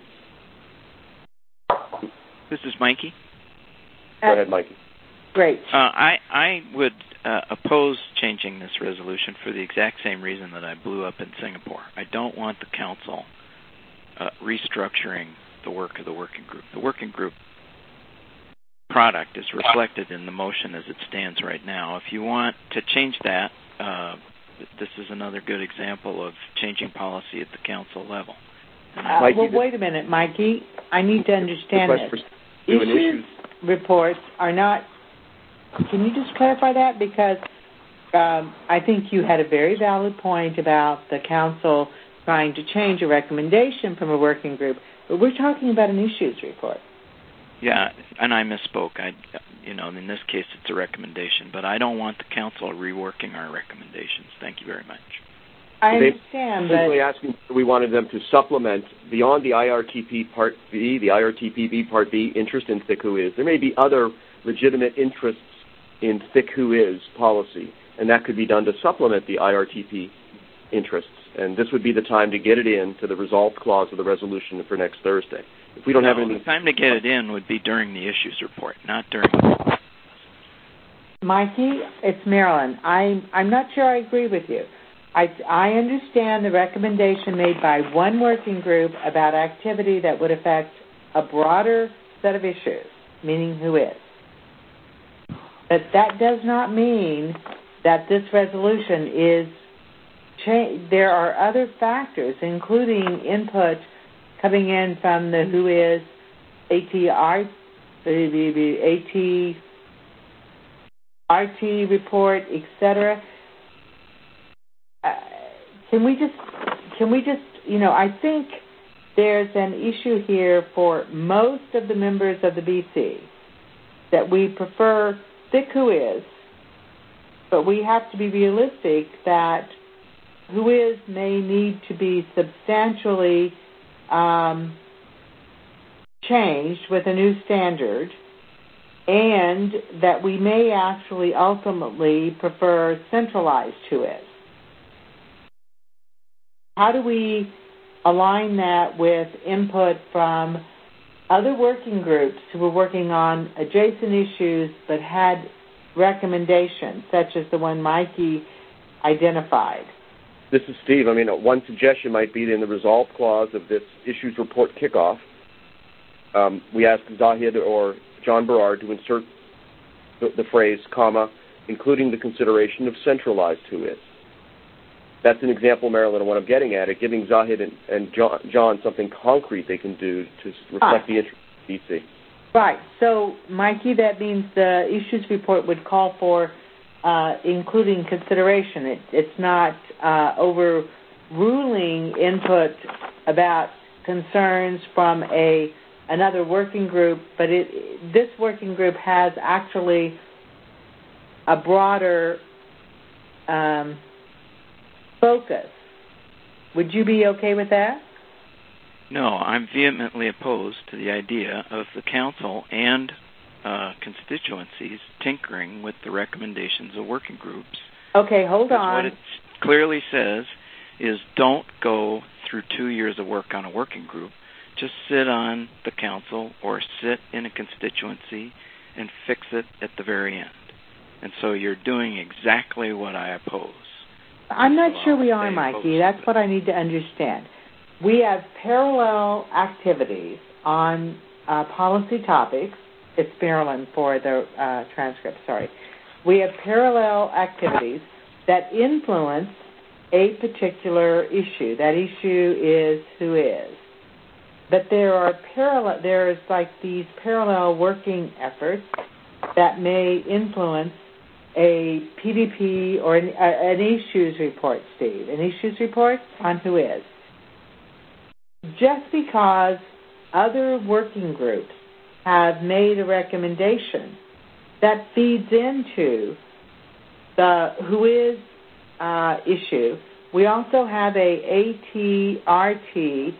This is Mikey. Go ahead, Mikey. Great. I would oppose changing this resolution for the exact same reason that I blew up in Singapore. I don't want the council restructuring the work of the working group. The working group product is reflected in the motion as it stands right now. If you want to change that, this is another good example of changing policy at the council level. Well, wait a minute, Mikey. I need to understand this. Issues reports are not... Can you just clarify that? Because I think you had a very valid point about the council trying to change a recommendation from a working group, but we're talking about an issues report. Yeah, and I misspoke. In this case, it's a recommendation, but I don't want the council reworking our recommendations. Thank you very much. I understand, but... Simply asking, we wanted them to supplement, beyond the IRTP Part B, the IRTPB Part B interest in thick who-is, there may be other legitimate interests in thick who-is policy, and that could be done to supplement the IRTP interests. And this would be the time to get it in to the resolved clause of the resolution for next Thursday. If we don't have anything... The time to get it in would be during the issues report, not during... Mikey, it's Marilyn. I'm not sure I agree with you. I understand the recommendation made by one working group about activity that would affect a broader set of issues, meaning who-is. But that does not mean that this resolution is... There are other factors, including input coming in from the who-is, RT report, etc. Can we just, I think there's an issue here for most of the members of the BC that we prefer thick who-is, but we have to be realistic that who-is may need to be substantially changed with a new standard, and that we may actually ultimately prefer centralized who-is. How do we align that with input from other working groups who were working on adjacent issues but had recommendations, such as the one Mikey identified? This is Steve. One suggestion might be in the resolve clause of this issues report kickoff, we ask Zahid or John Berard to insert the phrase, comma, including the consideration of centralized who-is. That's an example, Marilyn, of what I'm getting at, giving Zahid and John something concrete they can do to reflect the interest of DC. Right. So, Mikey, that means the issues report would call for including consideration. It's not overruling input about concerns from another working group, but this working group has actually a broader focus Would you be okay with that? No, I'm vehemently opposed to the idea of the council and constituencies tinkering with the recommendations of working groups. Okay, hold on. What it clearly says is don't go through 2 years of work on a working group. Just sit on the council or sit in a constituency and fix it at the very end. And so you're doing exactly what I oppose. I'm not sure we are, Mikey. That's what I need to understand. We have parallel activities on policy topics. It's Marilyn for the transcript, sorry. We have parallel activities that influence a particular issue. That issue is who is. But there's like these parallel working efforts that may influence a PDP or an issues report, Steve, an issues report on who is. Just because other working groups have made a recommendation that feeds into the who is issue. We also have a ATRT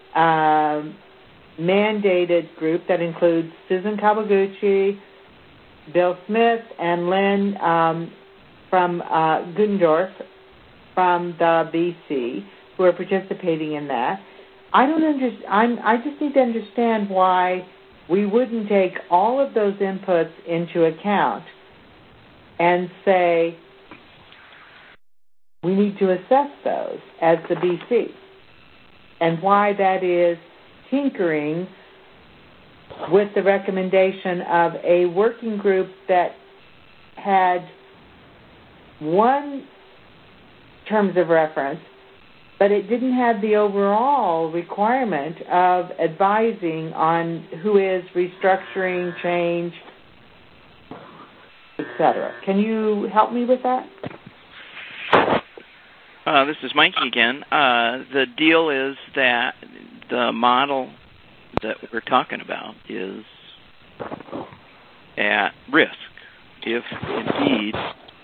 mandated group that includes Susan Kawaguchi, Bill Smith, and Lynn from Gundorf from the BC who are participating in that. I just need to understand why we wouldn't take all of those inputs into account and say we need to assess those as the BC, and why that is tinkering with the recommendation of a working group that had one terms of reference, but it didn't have the overall requirement of advising on who is restructuring, change, etc. Can you help me with that? This is Mikey again. The deal is that the model that we're talking about is at risk if indeed,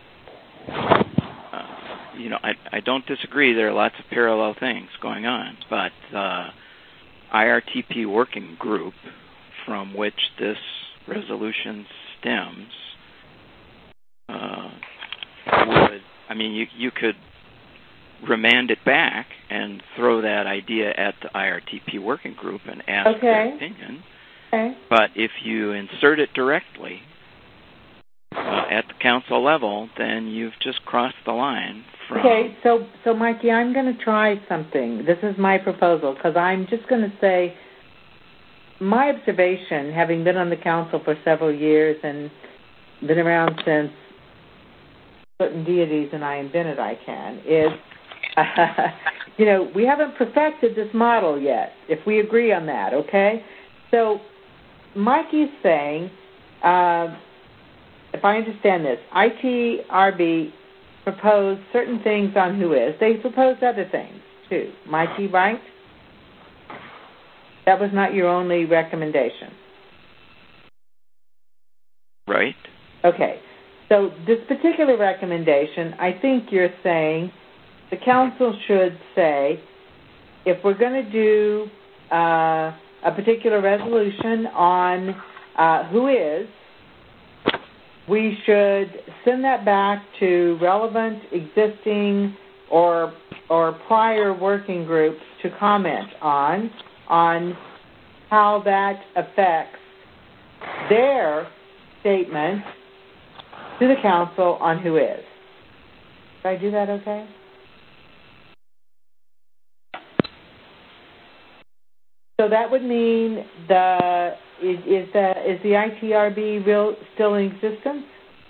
I don't disagree there are lots of parallel things going on, but the IRTP working group from which this resolution stems you could remand it back and throw that idea at the IRTP working group and ask their opinion. Okay. But if you insert it directly at the council level, then you've just crossed the line from... Okay, so Mikey, I'm going to try something. This is my proposal, because I'm just going to say my observation, having been on the council for several years and been around since certain deities and I invented ICANN, is we haven't perfected this model yet, if we agree on that, okay? So Mikey's saying, if I understand this, ITRB proposed certain things on who is. They proposed other things, too. Mikey, right? That was not your only recommendation. Right. Okay. So this particular recommendation, I think you're saying the council should say, if we're going to do a particular resolution on who is, we should send that back to relevant existing or prior working groups to comment on how that affects their statement to the council on who is. Did I do that okay? So that would mean is the ITRB still in existence?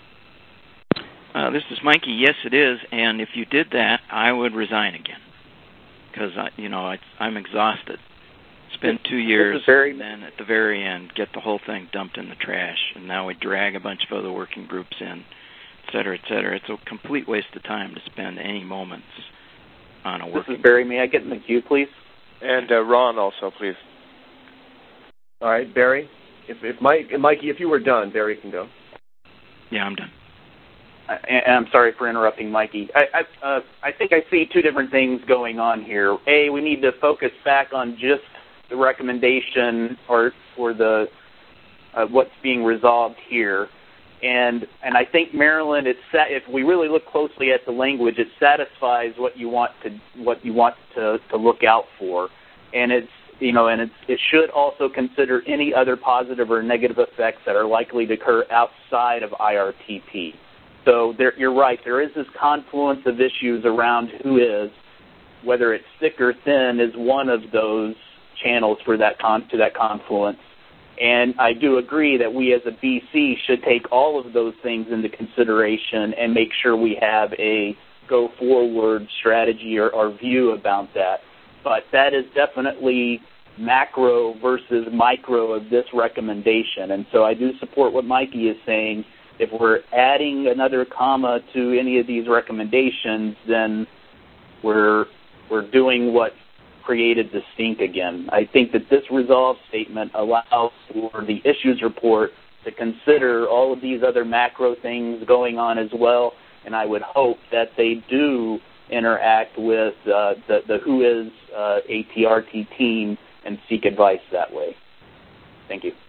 This is Mikey. Yes, it is. And if you did that, I would resign again because I'm exhausted. Spend 2 years and then at the very end get the whole thing dumped in the trash, and now we drag a bunch of other working groups in, et cetera, et cetera. It's a complete waste of time to spend any moments on a working group. This is Barry. May I get in the queue, please? And Ron also, please. All right, Barry. If Mikey, if you were done, Barry can go. Yeah, I'm done. I'm sorry for interrupting, Mikey. I think I see two different things going on here. A, we need to focus back on just the recommendation or the what's being resolved here. And I think, Marilyn, if we really look closely at the language, it satisfies what you want to look out for, and it should also consider any other positive or negative effects that are likely to occur outside of IRTP. So you're right. There is this confluence of issues around who is, whether it's thick or thin, is one of those channels for that to that confluence. And I do agree that we as a BC should take all of those things into consideration and make sure we have a go-forward strategy or view about that. But that is definitely macro versus micro of this recommendation. And so I do support what Mikey is saying. If we're adding another comma to any of these recommendations, then we're doing what created the stink again. I think that this resolve statement allows for the issues report to consider all of these other macro things going on as well, and I would hope that they do interact with the Who Is ATRT team and seek advice that way. Thank you.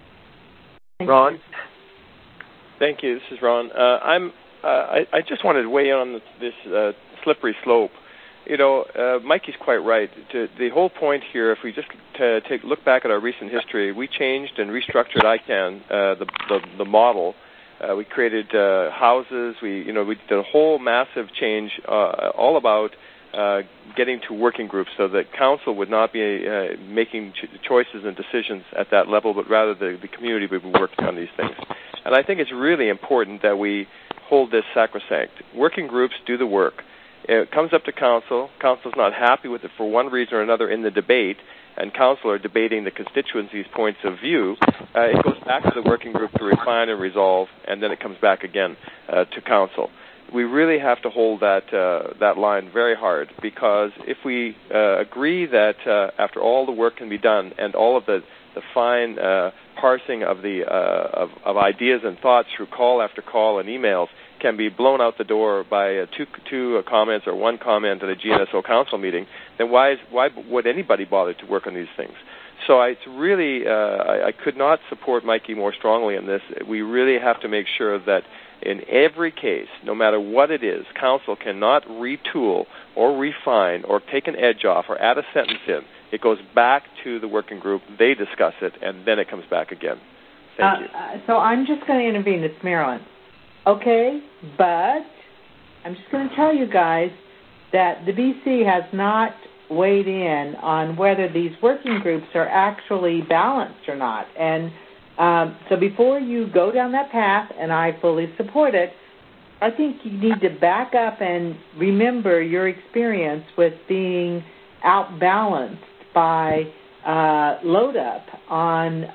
Ron? Thank you. This is Ron. I just wanted to weigh in on this slippery slope. Mikey's quite right. The whole point here, if we just look back at our recent history, we changed and restructured ICANN, the model. We created houses. We did a whole massive change, all about getting to working groups, so that council would not be making choices and decisions at that level, but rather the community would be working on these things. And I think it's really important that we hold this sacrosanct. Working groups do the work. It comes up to council. Council's not happy with it for one reason or another in the debate, and council are debating the constituency's points of view. It goes back to the working group to refine and resolve, and then it comes back again to council. We really have to hold that line very hard, because if we agree that after all the work can be done and all of the fine parsing of of ideas and thoughts through call after call and emails can be blown out the door by two comments or one comment at a GNSO council meeting, then why would anybody bother to work on these things? So it's really, I could not support Mikey more strongly in this. We really have to make sure that in every case, no matter what it is, council cannot retool or refine or take an edge off or add a sentence in. It goes back to the working group, they discuss it, and then it comes back again. Thank you. So I'm just going to intervene. It's Marilyn. Okay, but I'm just going to tell you guys that the BC has not weighed in on whether these working groups are actually balanced or not. And so before you go down that path, and I fully support it, I think you need to back up and remember your experience with being outbalanced by load up on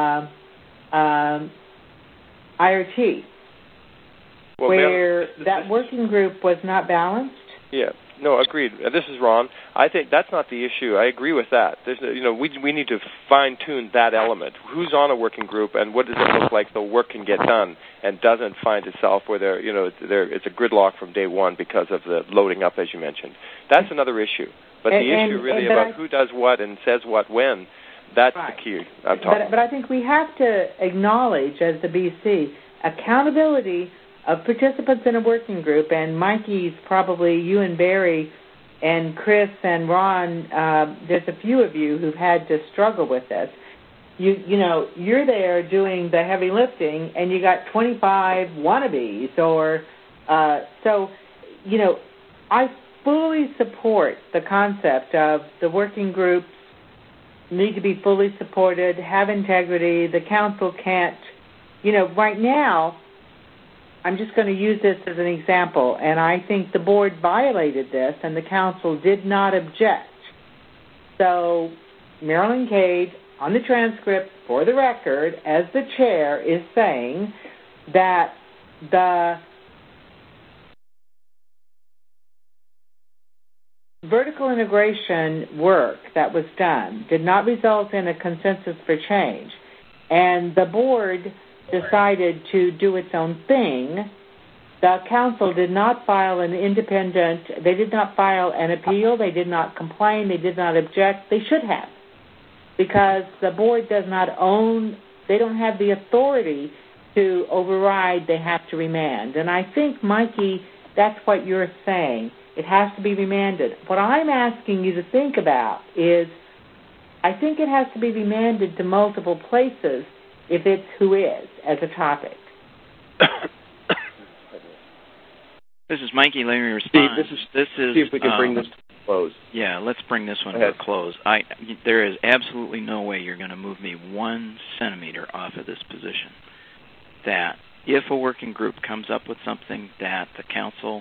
IRT. Well, where that working group was not balanced? Yeah. No, agreed. This is Ron. I think that's not the issue. I agree with that. There's, we need to fine-tune that element. Who's on a working group, and what does it look like the work can get done and doesn't find itself where it's a gridlock from day one because of the loading up, as you mentioned. That's another issue. But the issue really about who does what and says what when, that's right. The key I'm talking about. But I think we have to acknowledge, as the BC, accountability of participants in a working group, and Mikey's probably you and Barry and Chris and Ron, there's a few of you who've had to struggle with this. You're there doing the heavy lifting, and you got 25 wannabes, I fully support the concept of the working groups need to be fully supported, have integrity. The council can't, right now, I'm just going to use this as an example, and I think the board violated this, and the council did not object. So Marilyn Cade, on the transcript, for the record, as the chair, is saying that the vertical integration work that was done did not result in a consensus for change, and the board decided to do its own thing the council did not file an appeal, they did not complain, they did not object. They should have, because the board does not own, they don't have the authority to override, they have to remand. And I think, Mikey, that's what you're saying. It has to be remanded. What I'm asking you to think about is, I think it has to be remanded to multiple places if it's who is as a topic. This is Mikey. Let me respond. Steve, see if we can bring this to a close. Yeah, let's bring this one to a close. There is absolutely no way you're going to move me 1 centimeter off of this position. That if a working group comes up with something that the council,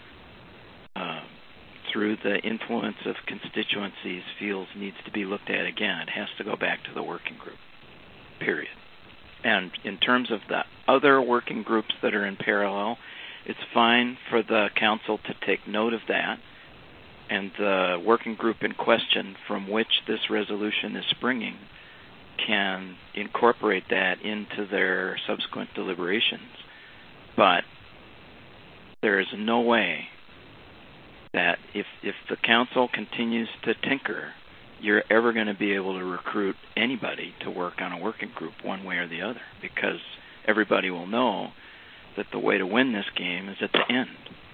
through the influence of constituencies, feels needs to be looked at again, it has to go back to the working group, period. And in terms of the other working groups that are in parallel, it's fine for the council to take note of that, and the working group in question from which this resolution is springing can incorporate that into their subsequent deliberations. But there is no way that if the council continues to tinker, you're ever going to be able to recruit anybody to work on a working group one way or the other, because everybody will know that the way to win this game is at the end.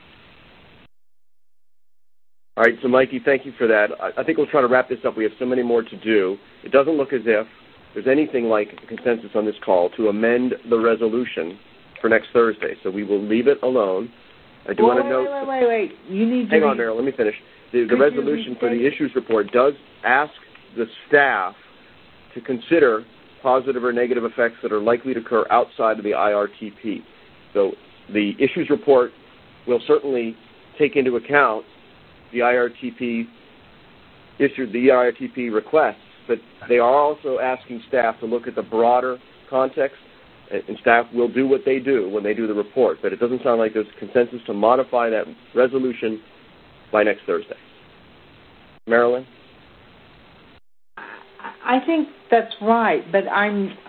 All right, so Mikey, thank you for that. I think we'll try to wrap this up. We have so many more to do. It doesn't look as if there's anything like a consensus on this call to amend the resolution for next Thursday, so we will leave it alone. I do want to note... Wait. You need to... Hang on, Meryl, let me finish. The resolution for the issues report does ask the staff to consider positive or negative effects that are likely to occur outside of the IRTP. So the issues report will certainly take into account the IRTP requests, but they are also asking staff to look at the broader context, and staff will do what they do when they do the report. But it doesn't sound like there's consensus to modify that resolution by next Thursday. Marilyn? I think that's right, but I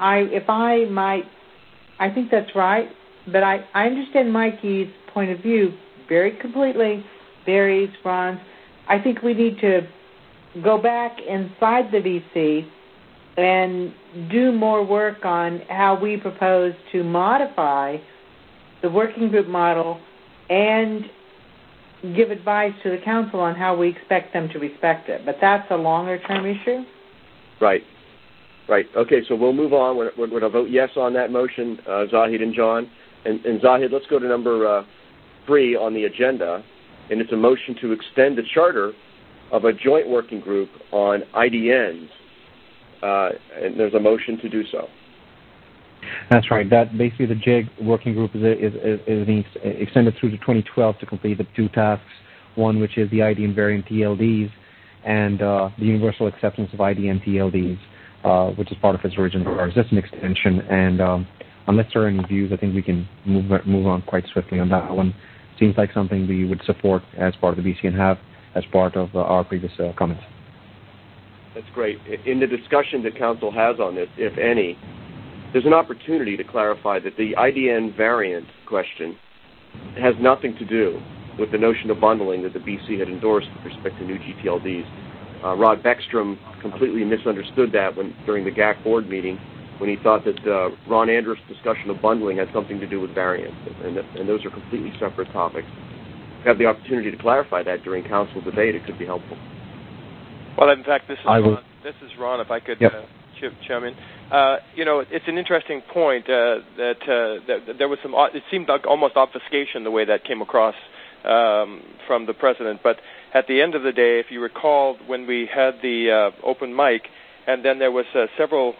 think that's right, but I understand Mikey's point of view very completely. Barry's, Ron's. I think we need to go back inside the VC and do more work on how we propose to modify the working group model and give advice to the council on how we expect them to respect it. But that's a longer-term issue. Right. Okay, so we'll move on. We're going to vote yes on that motion, Zahid and John. And Zahid, let's go to number 3 on the agenda, and it's a motion to extend the charter of a joint working group on IDNs. And there's a motion to do so. That's right. That basically the JIG working group is being extended through to 2012 to complete the 2 tasks. One, which is the IDN variant TLDs, and the universal acceptance of IDN TLDs, which is part of its original existing extension. And unless there are any views, I think we can move on quite swiftly on that one. Seems like something we would support as part of the BC and have as part of our previous comments. That's great. In the discussion that Council has on this, if any, there's an opportunity to clarify that the IDN variant question has nothing to do with the notion of bundling that the BC had endorsed with respect to new GTLDs. Rod Beckstrom completely misunderstood that during the GAC board meeting when he thought that Ron Andrus' discussion of bundling had something to do with variants, and those are completely separate topics. If you have the opportunity to clarify that during Council debate, it could be helpful. Well, in fact, this is Ron. This is Ron. If I could chime in, it's an interesting point that there was some. It seemed like almost obfuscation the way that came across from the president. But at the end of the day, if you recall, when we had the open mic, and then there was several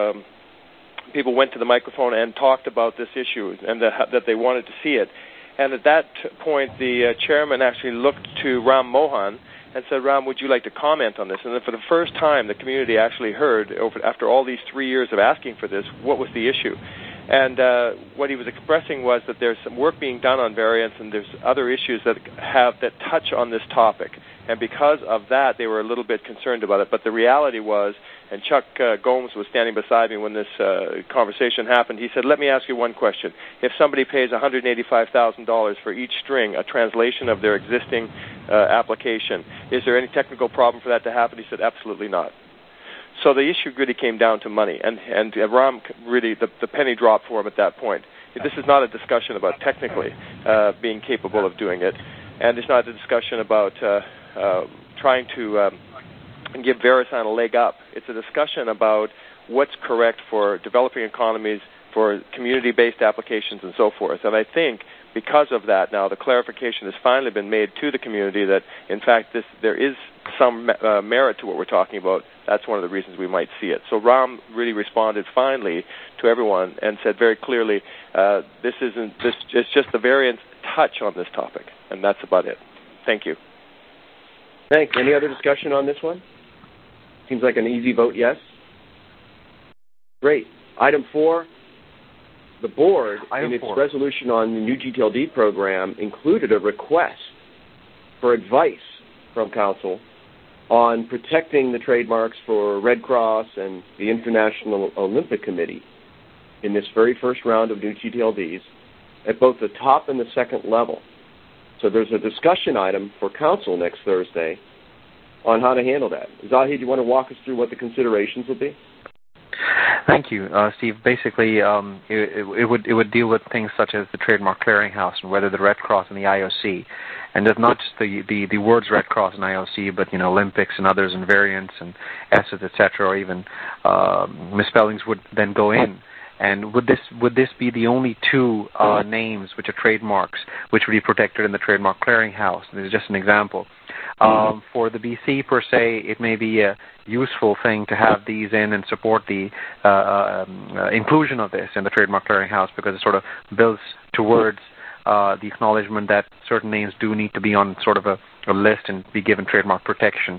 people went to the microphone and talked about this issue and that they wanted to see it. And at that point, the chairman actually looked to Ram Mohan and said, Ram, would you like to comment on this? And then for the first time, the community actually heard, after all these 3 years of asking for this, what was the issue. And what he was expressing was that there's some work being done on variants and there's other issues that touch on this topic. And because of that, they were a little bit concerned about it. But the reality was, and Chuck Gomes was standing beside me when this conversation happened, he said, let me ask you one question. If somebody pays $185,000 for each string, a translation of their existing application, is there any technical problem for that to happen? He said, absolutely not. So the issue really came down to money, and Ram really, the penny dropped for him at that point. This is not a discussion about technically being capable of doing it, and it's not a discussion about trying to give VeriSign a leg up. It's a discussion about what's correct for developing economies, for community-based applications, and so forth. And I think because of that now, the clarification has finally been made to the community that, in fact, there is some merit to what we're talking about. That's one of the reasons we might see it. So Ram really responded finally to everyone and said very clearly, it's just the variant touch on this topic, and that's about it. Thank you. Thanks. Any other discussion on this one? Seems like an easy vote, yes? Great. Item 4, the board, in its resolution on the new GTLD program, included a request for advice from Council on protecting the trademarks for Red Cross and the International Olympic Committee in this very first round of new GTLDs at both the top and the second level. So there's a discussion item for Council next Thursday on how to handle that. Zahid, do you want to walk us through what the considerations will be? Thank you, Steve. Basically, it would deal with things such as the Trademark Clearinghouse and whether the Red Cross and the IOC, and there's not just the words Red Cross and IOC, but Olympics and others and variants and S's, etc., or even misspellings would then go in. And would this be the only two names which are trademarks which would be protected in the Trademark Clearinghouse? This is just an example. For the BC per se, it may be a useful thing to have these in and support the inclusion of this in the Trademark Clearinghouse, because it sort of builds towards the acknowledgement that certain names do need to be on sort of a list and be given trademark protection.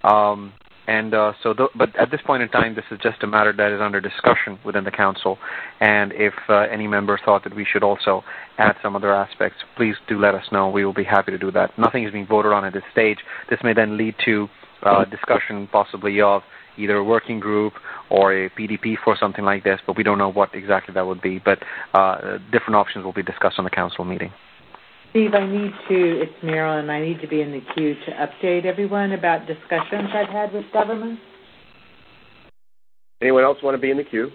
But at this point in time, this is just a matter that is under discussion within the Council, and if any member thought that we should also add some other aspects, please do let us know. We will be happy to do that. Nothing is being voted on at this stage. This may then lead to discussion possibly of either a working group or a PDP for something like this, but we don't know what exactly that would be. But different options will be discussed on the Council meeting. Steve, it's Marilyn, I need to be in the queue to update everyone about discussions I've had with government. Anyone else want to be in the queue?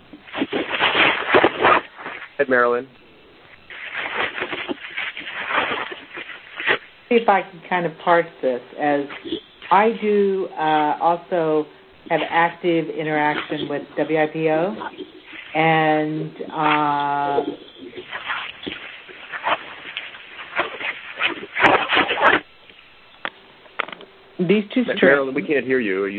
Head Marilyn. See if I can kind of parse this, as I do also have active interaction with WIPO, and these two strings. Marilyn, we can't hear you.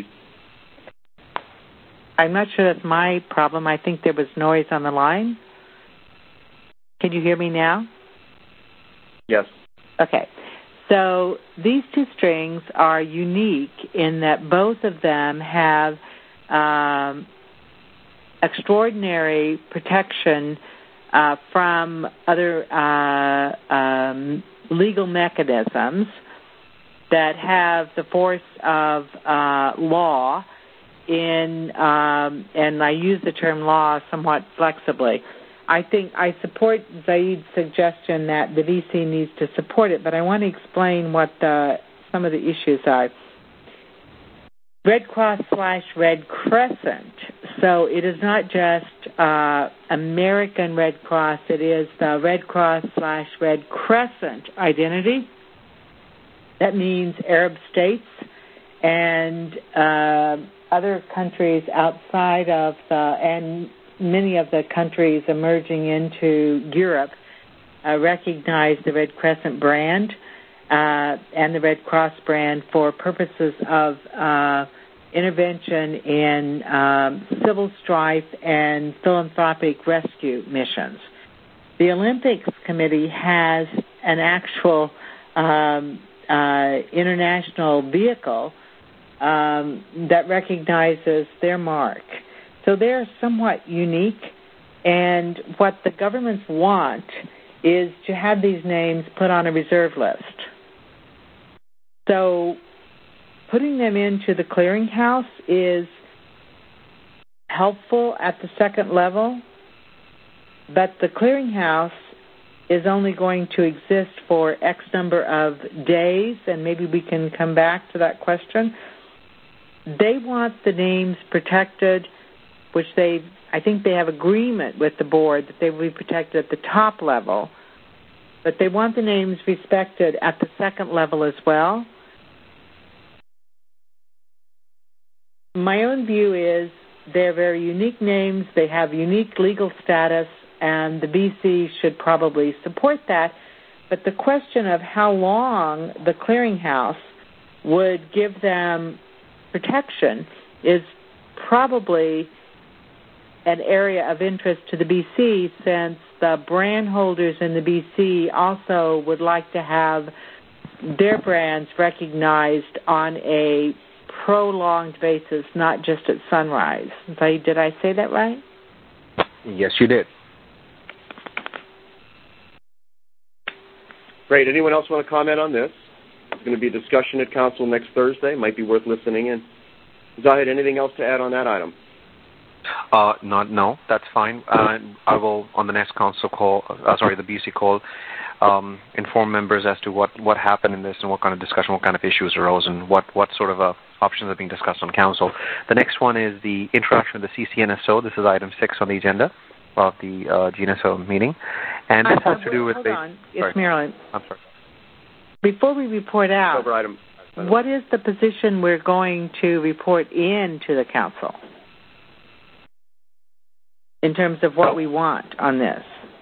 I'm not sure that's my problem. I think there was noise on the line. Can you hear me now? Yes. Okay. So these two strings are unique in that both of them have extraordinary protection from other legal mechanisms that have the force of law and I use the term law somewhat flexibly. I think I support Zaid's suggestion that the VC needs to support it, but I want to explain what some of the issues are. Red Cross/Red Crescent, so it is not just American Red Cross, it is the Red Cross/Red Crescent identity. That means Arab states and other countries outside of and many of the countries emerging into Europe recognize the Red Crescent brand and the Red Cross brand for purposes of intervention in civil strife and philanthropic rescue missions. The Olympics Committee has an actual international vehicle that recognizes their mark. So they're somewhat unique, and what the governments want is to have these names put on a reserve list. So putting them into the clearinghouse is helpful at the second level, but the clearinghouse is only going to exist for X number of days, and maybe we can come back to that question. They want the names protected, which I think they have agreement with the board that they will be protected at the top level, but they want the names respected at the second level as well. My own view is they're very unique names, they have unique legal status, and the BC should probably support that. But the question of how long the clearinghouse would give them protection is probably an area of interest to the BC, since the brand holders in the BC also would like to have their brands recognized on a prolonged basis, not just at sunrise. Did I say that right? Yes, you did. Great. Anyone else want to comment on this? There's going to be a discussion at Council next Thursday. Might be worth listening in. Zahid, anything else to add on that item? No, that's fine. I will, on the next Council call, the BC call, inform members as to what happened in this and what kind of discussion, what kind of issues arose, and what sort of options are being discussed on Council. The next one is the introduction of the CCNSO. This is item 6 on the agenda of the GNSO meeting. And this has to do with... Hold on. It's Marilyn. I'm sorry. Before we report out, what is the position we're going to report in to the Council in terms of what we want on this?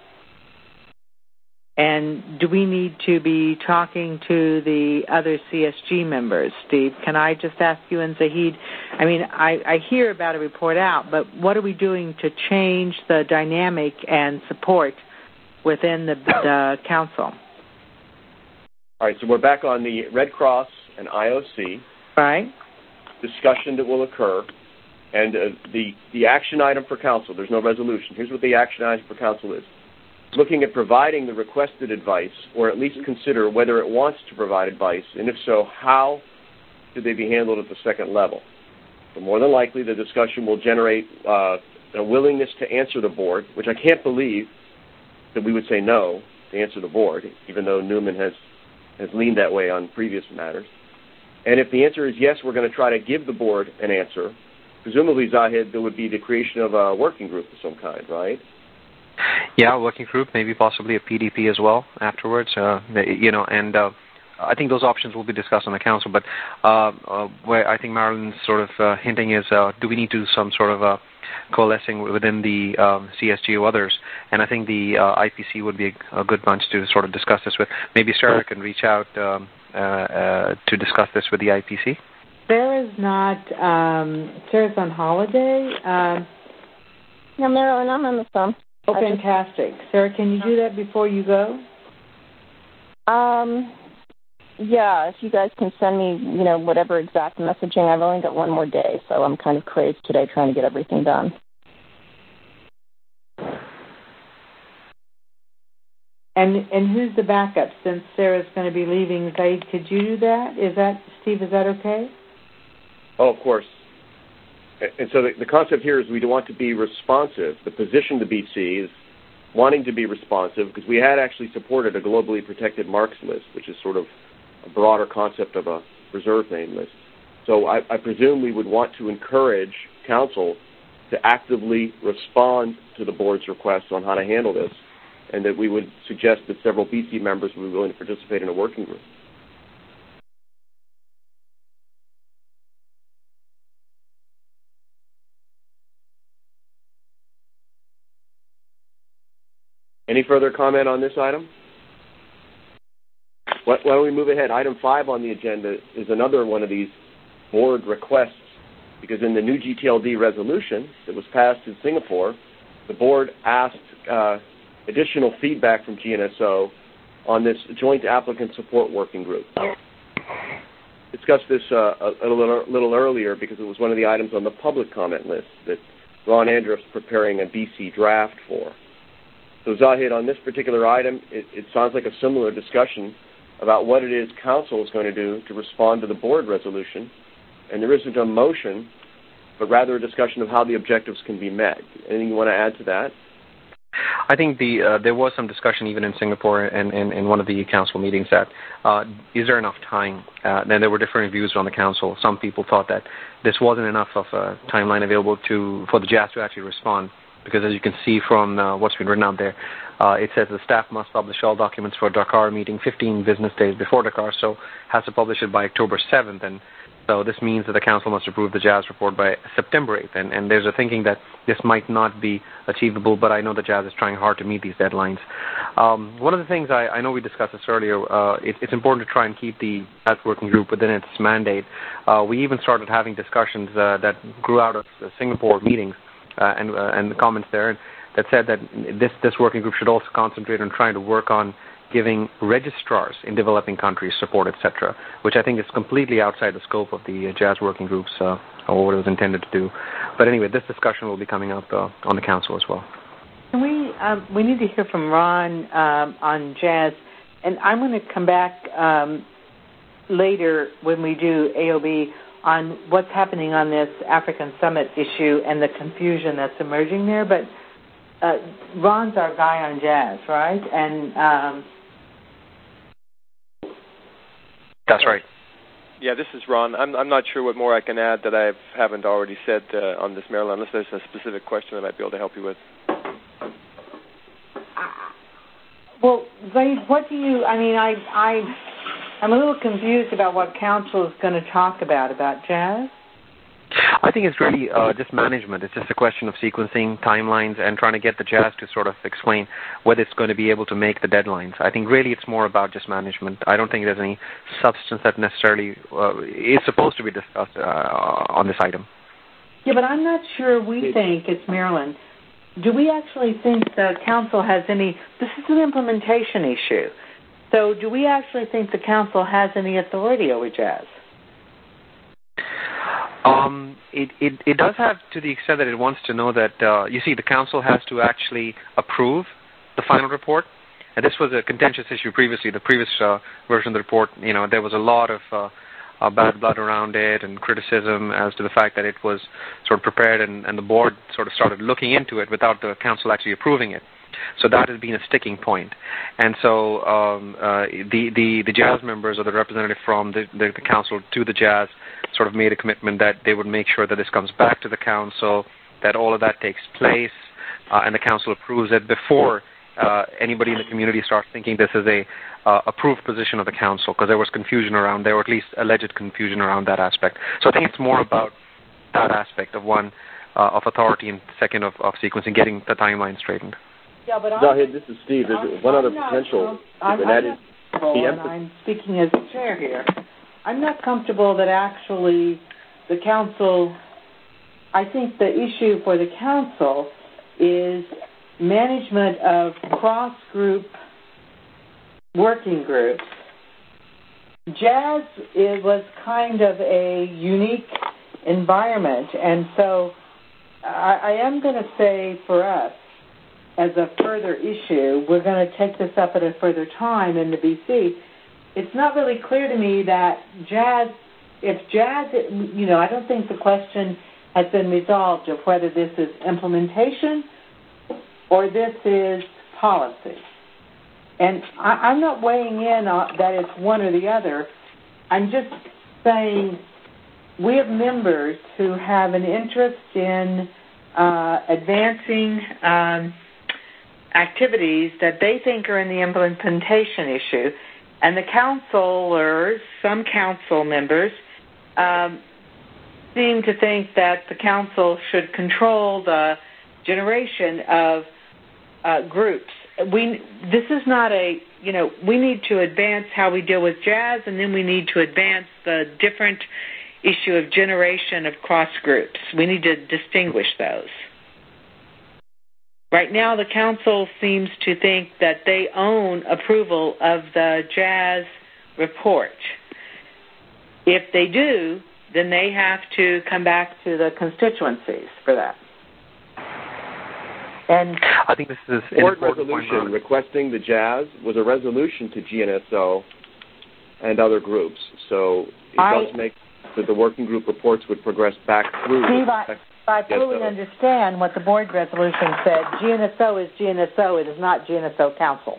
And do we need to be talking to the other CSG members? Steve, can I just ask you and Zahid? I mean, I hear about a report out, but what are we doing to change the dynamic and support within the Council? All right, so we're back on the Red Cross and IOC discussion that will occur. And the action item for Council, there's no resolution. Here's what the action item for Council is. Looking at providing the requested advice, or at least consider whether it wants to provide advice, and if so, how should they be handled at the second level. So more than likely, the discussion will generate a willingness to answer the board, which I can't believe that we would say no to answer the board, even though Newman has leaned that way on previous matters. And if the answer is yes, we're going to try to give the board an answer. Presumably, Zahid, there would be the creation of a working group of some kind, right? Yeah, a working group, maybe possibly a PDP as well afterwards. I think those options will be discussed on the Council. But where I think Marilyn's sort of hinting is, do we need to do some sort of coalescing within the CSG or others? And I think the IPC would be a good bunch to sort of discuss this with. Maybe Sarah can reach out to discuss this with the IPC. Sarah's on holiday. No, Marilyn, I'm on the phone. Oh, fantastic. Sarah, can you do that before you go? Yeah, if you guys can send me, whatever exact messaging. I've only got one more day, so I'm kind of crazed today trying to get everything done. And who's the backup since Sarah's going to be leaving? Zaid, could you do that? Steve, is that okay? Oh, of course. And so the concept here is we want to be responsive. The position of the BC is wanting to be responsive because we had actually supported a globally protected marks list, which is sort of a broader concept of a reserve name list. So I presume we would want to encourage Council to actively respond to the board's requests on how to handle this, and that we would suggest that several BC members would be willing to participate in a working group. Any further comment on this item? Why don't we move ahead? Item 5 on the agenda is another one of these board requests, because in the new GTLD resolution that was passed in Singapore, the board asked additional feedback from GNSO on this joint applicant support working group. Discussed this a little earlier because it was one of the items on the public comment list that Ron Andruff's preparing a BC draft for. So Zahid, on this particular item, it sounds like a similar discussion about what it is council is going to do to respond to the board resolution, and there isn't a motion, but rather a discussion of how the objectives can be met. Anything you want to add to that? I think there was some discussion even in Singapore and in one of the council meetings that is there enough time? Then there were different views on the council. Some people thought that this wasn't enough of a timeline available for the JAS to actually respond, because as you can see from what's been written out there, it says the staff must publish all documents for Dakar meeting 15 business days before Dakar, so has to publish it by October 7th, and so this means that the council must approve the JAS report by September 8th, and there's a thinking that this might not be achievable, but I know the JAS is trying hard to meet these deadlines. One of the things, I know we discussed this earlier, it's important to try and keep the JAS working group within its mandate. We even started having discussions that grew out of the Singapore meetings and the comments there that said that this working group should also concentrate on trying to work on giving registrars in developing countries support, etc., which I think is completely outside the scope of the JAS working groups or what it was intended to do. But anyway, this discussion will be coming up on the council as well. We need to hear from Ron on JAS, and I'm going to come back later when we do AOB on what's happening on this African Summit issue and the confusion that's emerging there. But Ron's our guy on JAS, right? And that's right. Yeah, this is Ron. I'm not sure what more I can add that I haven't already said on this, Marilyn, unless there's a specific question I might be able to help you with. Well, Zaid, what do you, I'm a little confused about what council is going to talk about JAS. I think it's really just management. It's just a question of sequencing timelines and trying to get the JAS to sort of explain whether it's going to be able to make the deadlines. I think really it's more about just management. I don't think there's any substance that necessarily is supposed to be discussed on this item. Yeah, but I'm not sure we think, it's Marilyn, do we actually think the council has any, this is an implementation issue, so do we actually think the council has any authority over JAS? It does have, to the extent that it wants to know that, you see, the council has to actually approve the final report. And this was a contentious issue previously. The previous version of the report, there was a lot of bad blood around it and criticism as to the fact that it was sort of prepared and the board sort of started looking into it without the council actually approving it. So that has been a sticking point. And so the JAS members or the representative from the council to the JAS sort of made a commitment that they would make sure that this comes back to the council, that all of that takes place, and the council approves it before anybody in the community starts thinking this is a approved position of the council, because there was confusion around there, or at least alleged confusion around that aspect. So I think it's more about that aspect of one, of authority, and second of sequencing, getting the timeline straightened. Yeah, but Zahid, this is Steve. There's one other potential, and that is the emphasis. I'm speaking as a chair here. I'm not comfortable that actually the council, I think the issue for the council is management of cross-group working groups. JAS was kind of a unique environment, and so I am going to say for us, as a further issue, we're going to take this up at a further time in the BC. It's not really clear to me that JAS, I don't think the question has been resolved of whether this is implementation or this is policy. And I'm not weighing in on that it's one or the other. I'm just saying we have members who have an interest in advancing activities that they think are in the implementation issue, and the counselors, some council members, seem to think that the council should control the generation of groups. This is not we need to advance how we deal with JAS, and then we need to advance the different issue of generation of cross groups. We need to distinguish those. Right now, the council seems to think that they own approval of the JAS report. If they do, then they have to come back to the constituencies for that. And I think this is board resolution requesting the JAS was a resolution to GNSO and other groups. So it does make that the working group reports would progress back through. Steve, I fully understand what the board resolution said. GNSO is GNSO. It is not GNSO Council.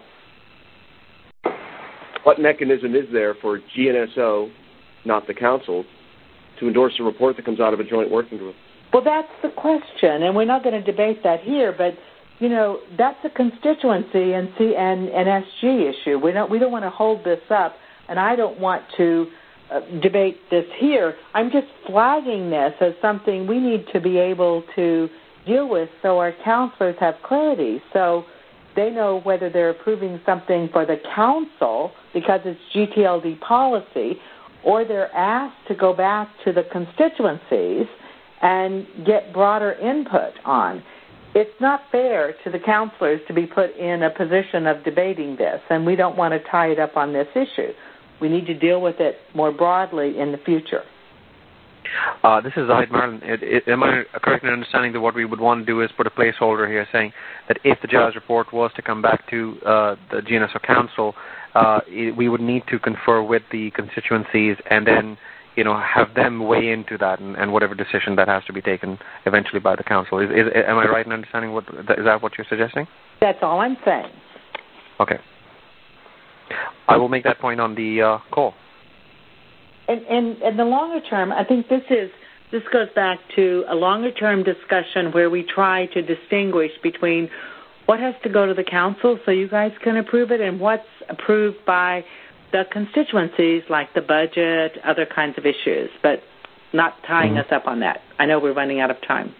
What mechanism is there for GNSO, not the council, to endorse a report that comes out of a joint working group? Well, that's the question, and we're not going to debate that here, but, you know, that's a constituency and SG issue. We don't want to hold this up, and I don't want to debate this here. I'm just flagging this as something we need to be able to deal with so our counselors have clarity, so they know whether they're approving something for the council because it's GTLD policy, or they're asked to go back to the constituencies and get broader input on. It's not fair to the counselors to be put in a position of debating this, and we don't want to tie it up on this issue. We need to deal with it more broadly in the future. This is Zahid Marlin. Am I correct in understanding that what we would want to do is put a placeholder here saying that if the JAWS report was to come back to the GNSO Council, we would need to confer with the constituencies and then, you know, have them weigh into that and whatever decision that has to be taken eventually by the council. Am I right in understanding is that what you're suggesting? That's all I'm saying. Okay. I will make that point on the call. And in the longer term, I think this goes back to a longer term discussion where we try to distinguish between what has to go to the council so you guys can approve it and what's approved by the constituencies, like the budget, other kinds of issues, but not tying us up on that. I know we're running out of time.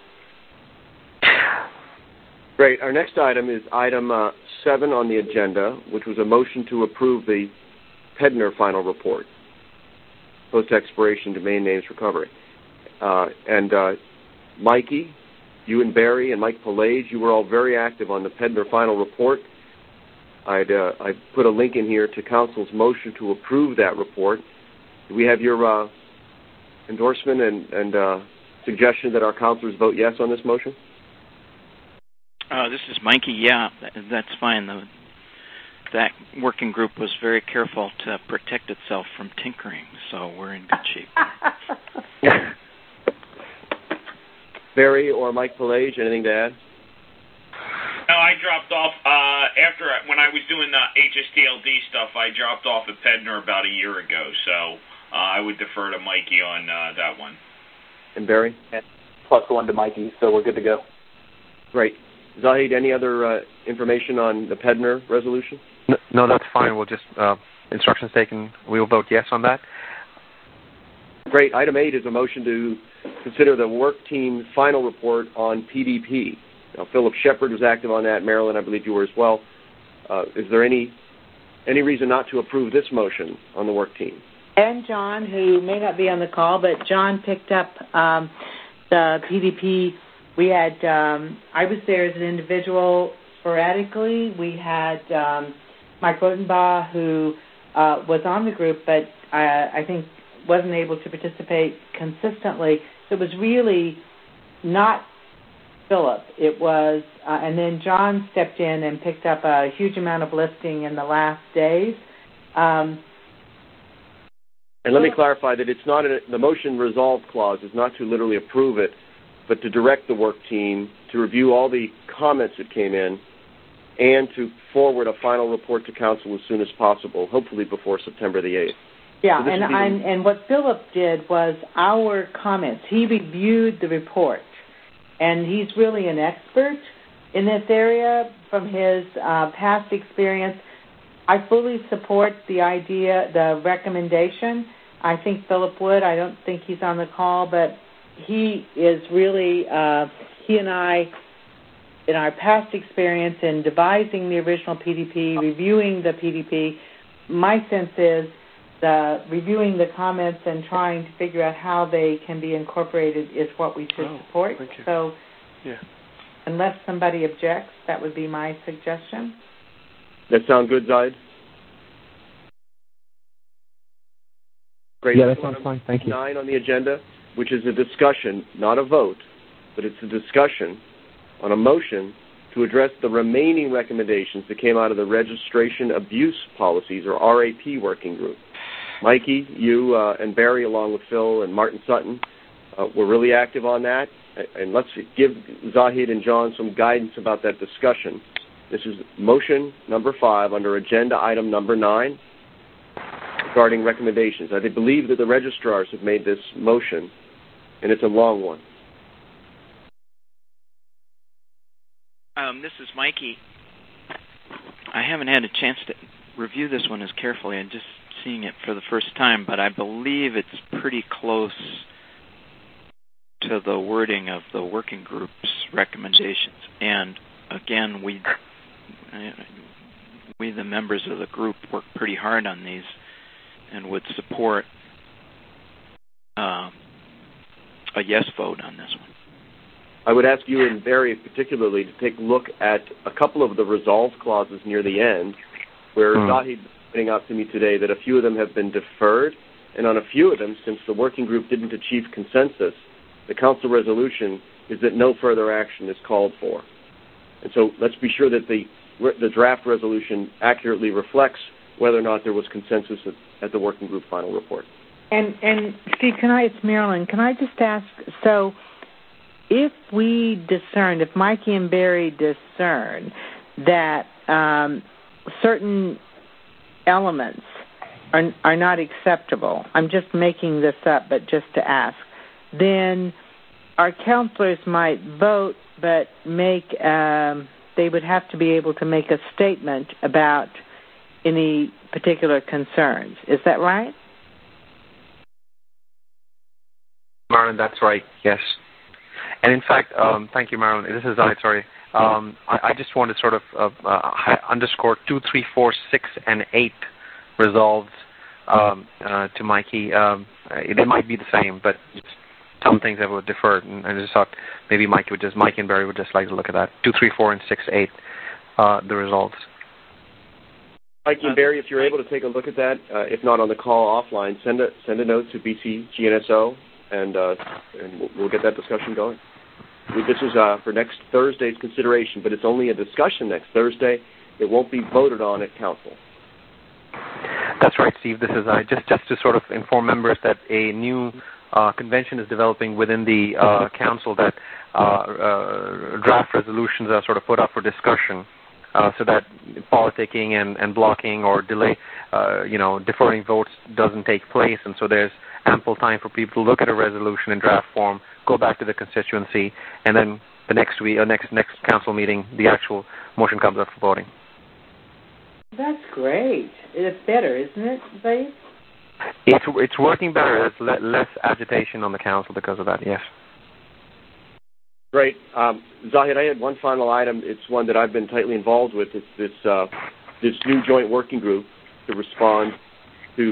Great. Our next item is item 7 on the agenda, which was a motion to approve the PEDNR final report, post-expiration domain names recovery. Mikey, you and Barry and Mike Pillage, you were all very active on the PEDNR final report. I put a link in here to Council's motion to approve that report. Do we have your endorsement and suggestion that our councilors vote yes on this motion? This is Mikey. Yeah, that's fine. That working group was very careful to protect itself from tinkering, so we're in good shape. Barry or Mike Pillage, anything to add? No, I dropped off when I was doing the HSTLD stuff. I dropped off at PEDNR about a year ago, so I would defer to Mikey on that one. And Barry? +1 to Mikey, so we're good to go. Great. Zahid, any other information on the PEDNR resolution? No, that's fine. We'll just, instructions taken, we will vote yes on that. Great. Item 8 is a motion to consider the work team final report on PDP. Now, Philip Shepard was active on that. Marilyn, I believe you were as well. Is there any reason not to approve this motion on the work team? And John, who may not be on the call, but John picked up the PDP. We had, I was there as an individual sporadically. We had Mike Rotenbaugh, who was on the group, but I think wasn't able to participate consistently. So it was really not Philip. It was, and then John stepped in and picked up a huge amount of listing in the last days. And let me clarify that it's not the motion resolve clause is not to literally approve it, but to direct the work team to review all the comments that came in and to forward a final report to council as soon as possible, hopefully before September the 8th. Yeah, so and what Philip did was our comments. He reviewed the report, and he's really an expert in this area from his past experience. I fully support the idea, the recommendation. I think Philip would. I don't think he's on the call, but he is really, he and I, in our past experience in devising the original PDP, reviewing the PDP, my sense is reviewing the comments and trying to figure out how they can be incorporated is what we should support. So unless somebody objects, that would be my suggestion. That sound good, Zahid? Great. Yeah, that sounds fine. Thank you. 9 on the agenda, which is a discussion, not a vote, but it's a discussion on a motion to address the remaining recommendations that came out of the Registration Abuse Policies, or RAP, working group. Mikey, you and Barry, along with Phil and Martin Sutton, were really active on that. And let's give Zahid and John some guidance about that discussion. This is motion number 5 under agenda item number 9 regarding recommendations. I believe that the registrars have made this motion, and it's a long one. This is Mikey. I haven't had a chance to review this one as carefully. I'm just seeing it for the first time, but I believe it's pretty close to the wording of the working group's recommendations. And again, we the members of the group work pretty hard on these and would support a yes vote on this one. I would ask you and Barry particularly to take a look at a couple of the resolve clauses near the end, where Zahid was pointing out to me today that a few of them have been deferred, and on a few of them, since the working group didn't achieve consensus, the council resolution is that no further action is called for. And so let's be sure that the draft resolution accurately reflects whether or not there was consensus at the working group final report. And Steve, it's Marilyn. Can I just ask, so if we discern, if Mikey and Barry discern that certain elements are not acceptable, I'm just making this up, but just to ask, then our counselors might vote, but they would have to be able to make a statement about any particular concerns. Is that right? Marilyn, that's right, yes. And in fact, thank you, Marilyn. This is Zahid, sorry. I just want to sort of underscore 2, 3, 4, 6, and 8 resolves to Mikey. It might be the same, but some things that were deferred, and I just thought maybe Mikey and Barry would just like to look at that. 2, 3, 4, and 6, 8, the results. Mikey and Barry, if you're able to take a look at that, if not on the call offline, send a note to BC GNSO, and we'll get that discussion going. This is for next Thursday's consideration, but it's only a discussion next Thursday. It won't be voted on at council. That's right, Steve. This is just to sort of inform members that a new convention is developing within the council that draft resolutions are sort of put up for discussion, so that politicking and blocking or delay, deferring votes doesn't take place, and so there's ample time for people to look at a resolution in draft form, go back to the constituency, and then the next week, next council meeting, the actual motion comes up for voting. That's great. It's better, isn't it, Zahid? It's working better. There's less agitation on the council because of that, yes. Great. Zahid, I had one final item. It's one that I've been tightly involved with. It's this new joint working group to respond to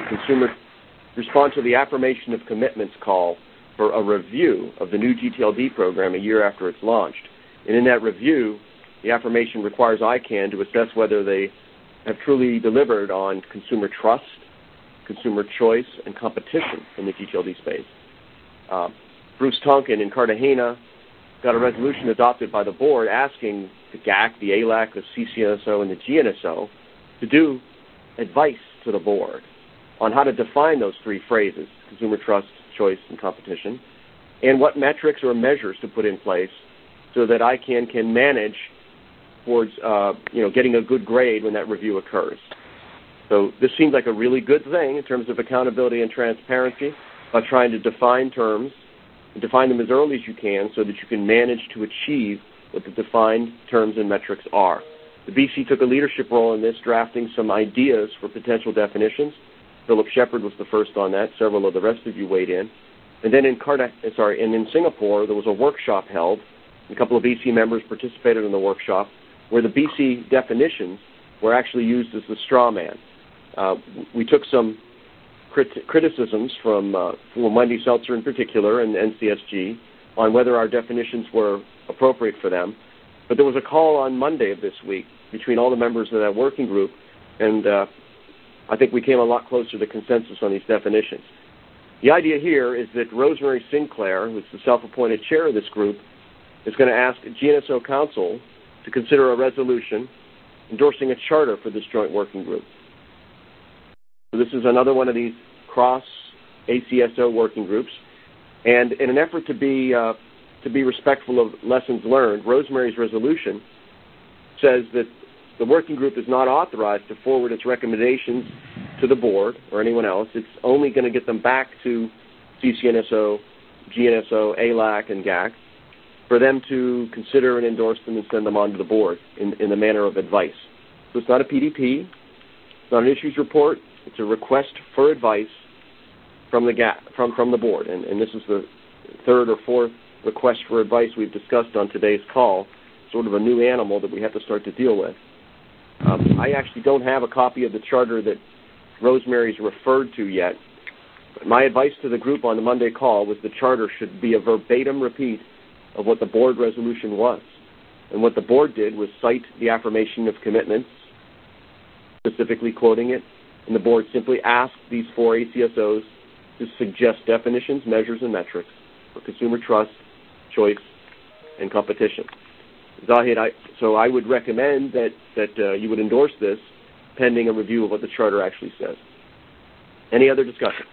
the affirmation of commitments call for a review of the new GTLD program a year after it's launched. And in that review, the affirmation requires ICANN to assess whether they have truly delivered on consumer trust, consumer choice, and competition in the GTLD space. Bruce Tonkin in Cartagena got a resolution adopted by the board asking the GAC, the ALAC, the CCNSO, and the GNSO to do advice to the board on how to define those three phrases, consumer trust, choice, and competition, and what metrics or measures to put in place so that ICANN can manage towards getting a good grade when that review occurs. So this seems like a really good thing in terms of accountability and transparency by trying to define terms and define them as early as you can so that you can manage to achieve what the defined terms and metrics are. The BC took a leadership role in this, drafting some ideas for potential definitions. Philip Shepard was the first on that. Several of the rest of you weighed in. And then in Singapore, there was a workshop held. A couple of BC members participated in the workshop where the BC definitions were actually used as the straw man. We took some criticisms from Wendy Seltzer in particular and NCSG on whether our definitions were appropriate for them. But there was a call on Monday of this week between all the members of that working group, and I think we came a lot closer to consensus on these definitions. The idea here is that Rosemary Sinclair, who's the self-appointed chair of this group, is going to ask GNSO Council to consider a resolution endorsing a charter for this joint working group. So this is another one of these across ACSO working groups. And in an effort to be respectful of lessons learned, Rosemary's resolution says that the working group is not authorized to forward its recommendations to the board or anyone else. It's only going to get them back to CCNSO, GNSO, ALAC, and GAC for them to consider and endorse them and send them on to the board in the manner of advice. So it's not a PDP. It's not an issues report. It's a request for advice from the GAC, from the board. And this is the third or fourth request for advice we've discussed on today's call, sort of a new animal that we have to start to deal with. I actually don't have a copy of the charter that Rosemary's referred to yet. But my advice to the group on the Monday call was the charter should be a verbatim repeat of what the board resolution was. And what the board did was cite the affirmation of commitments, specifically quoting it, and the board simply asked these 4 ACSOs to suggest definitions, measures, and metrics for consumer trust, choice, and competition. Zahid, so I would recommend that you would endorse this pending a review of what the charter actually says. Any other discussion?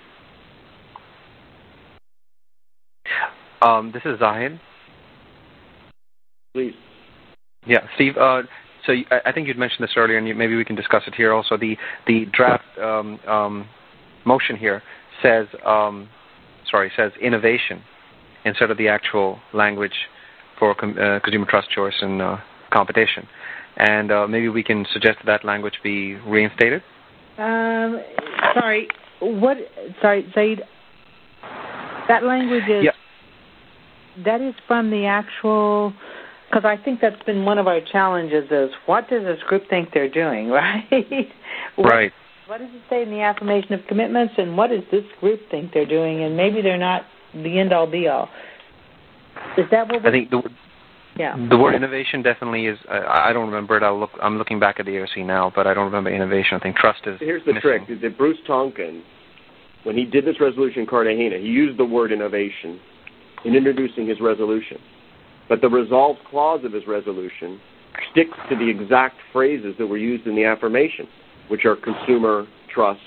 This is Zahid. Please. Yeah, Steve. So I think you'd mentioned this earlier, and maybe we can discuss it here also. The draft motion here says innovation instead of the actual language for consumer trust, choice, and competition. And maybe we can suggest that language be reinstated. Sorry, Zaid. That language is that is from the actual. Because I think that's been one of our challenges is what does this group think they're doing, right? Right. What does it say in the affirmation of commitments, and what does this group think they're doing? And maybe they're not the end-all, be-all. Is that what I think the word innovation definitely is, I don't remember it. I'm looking back at the AOC now, but I don't remember innovation. I think trust is Here's the missing. trick. That Bruce Tonkin, when he did this resolution in Cartagena, he used the word innovation in introducing his resolution. But the resolved clause of his resolution sticks to the exact phrases that were used in the affirmation, which are consumer, trust,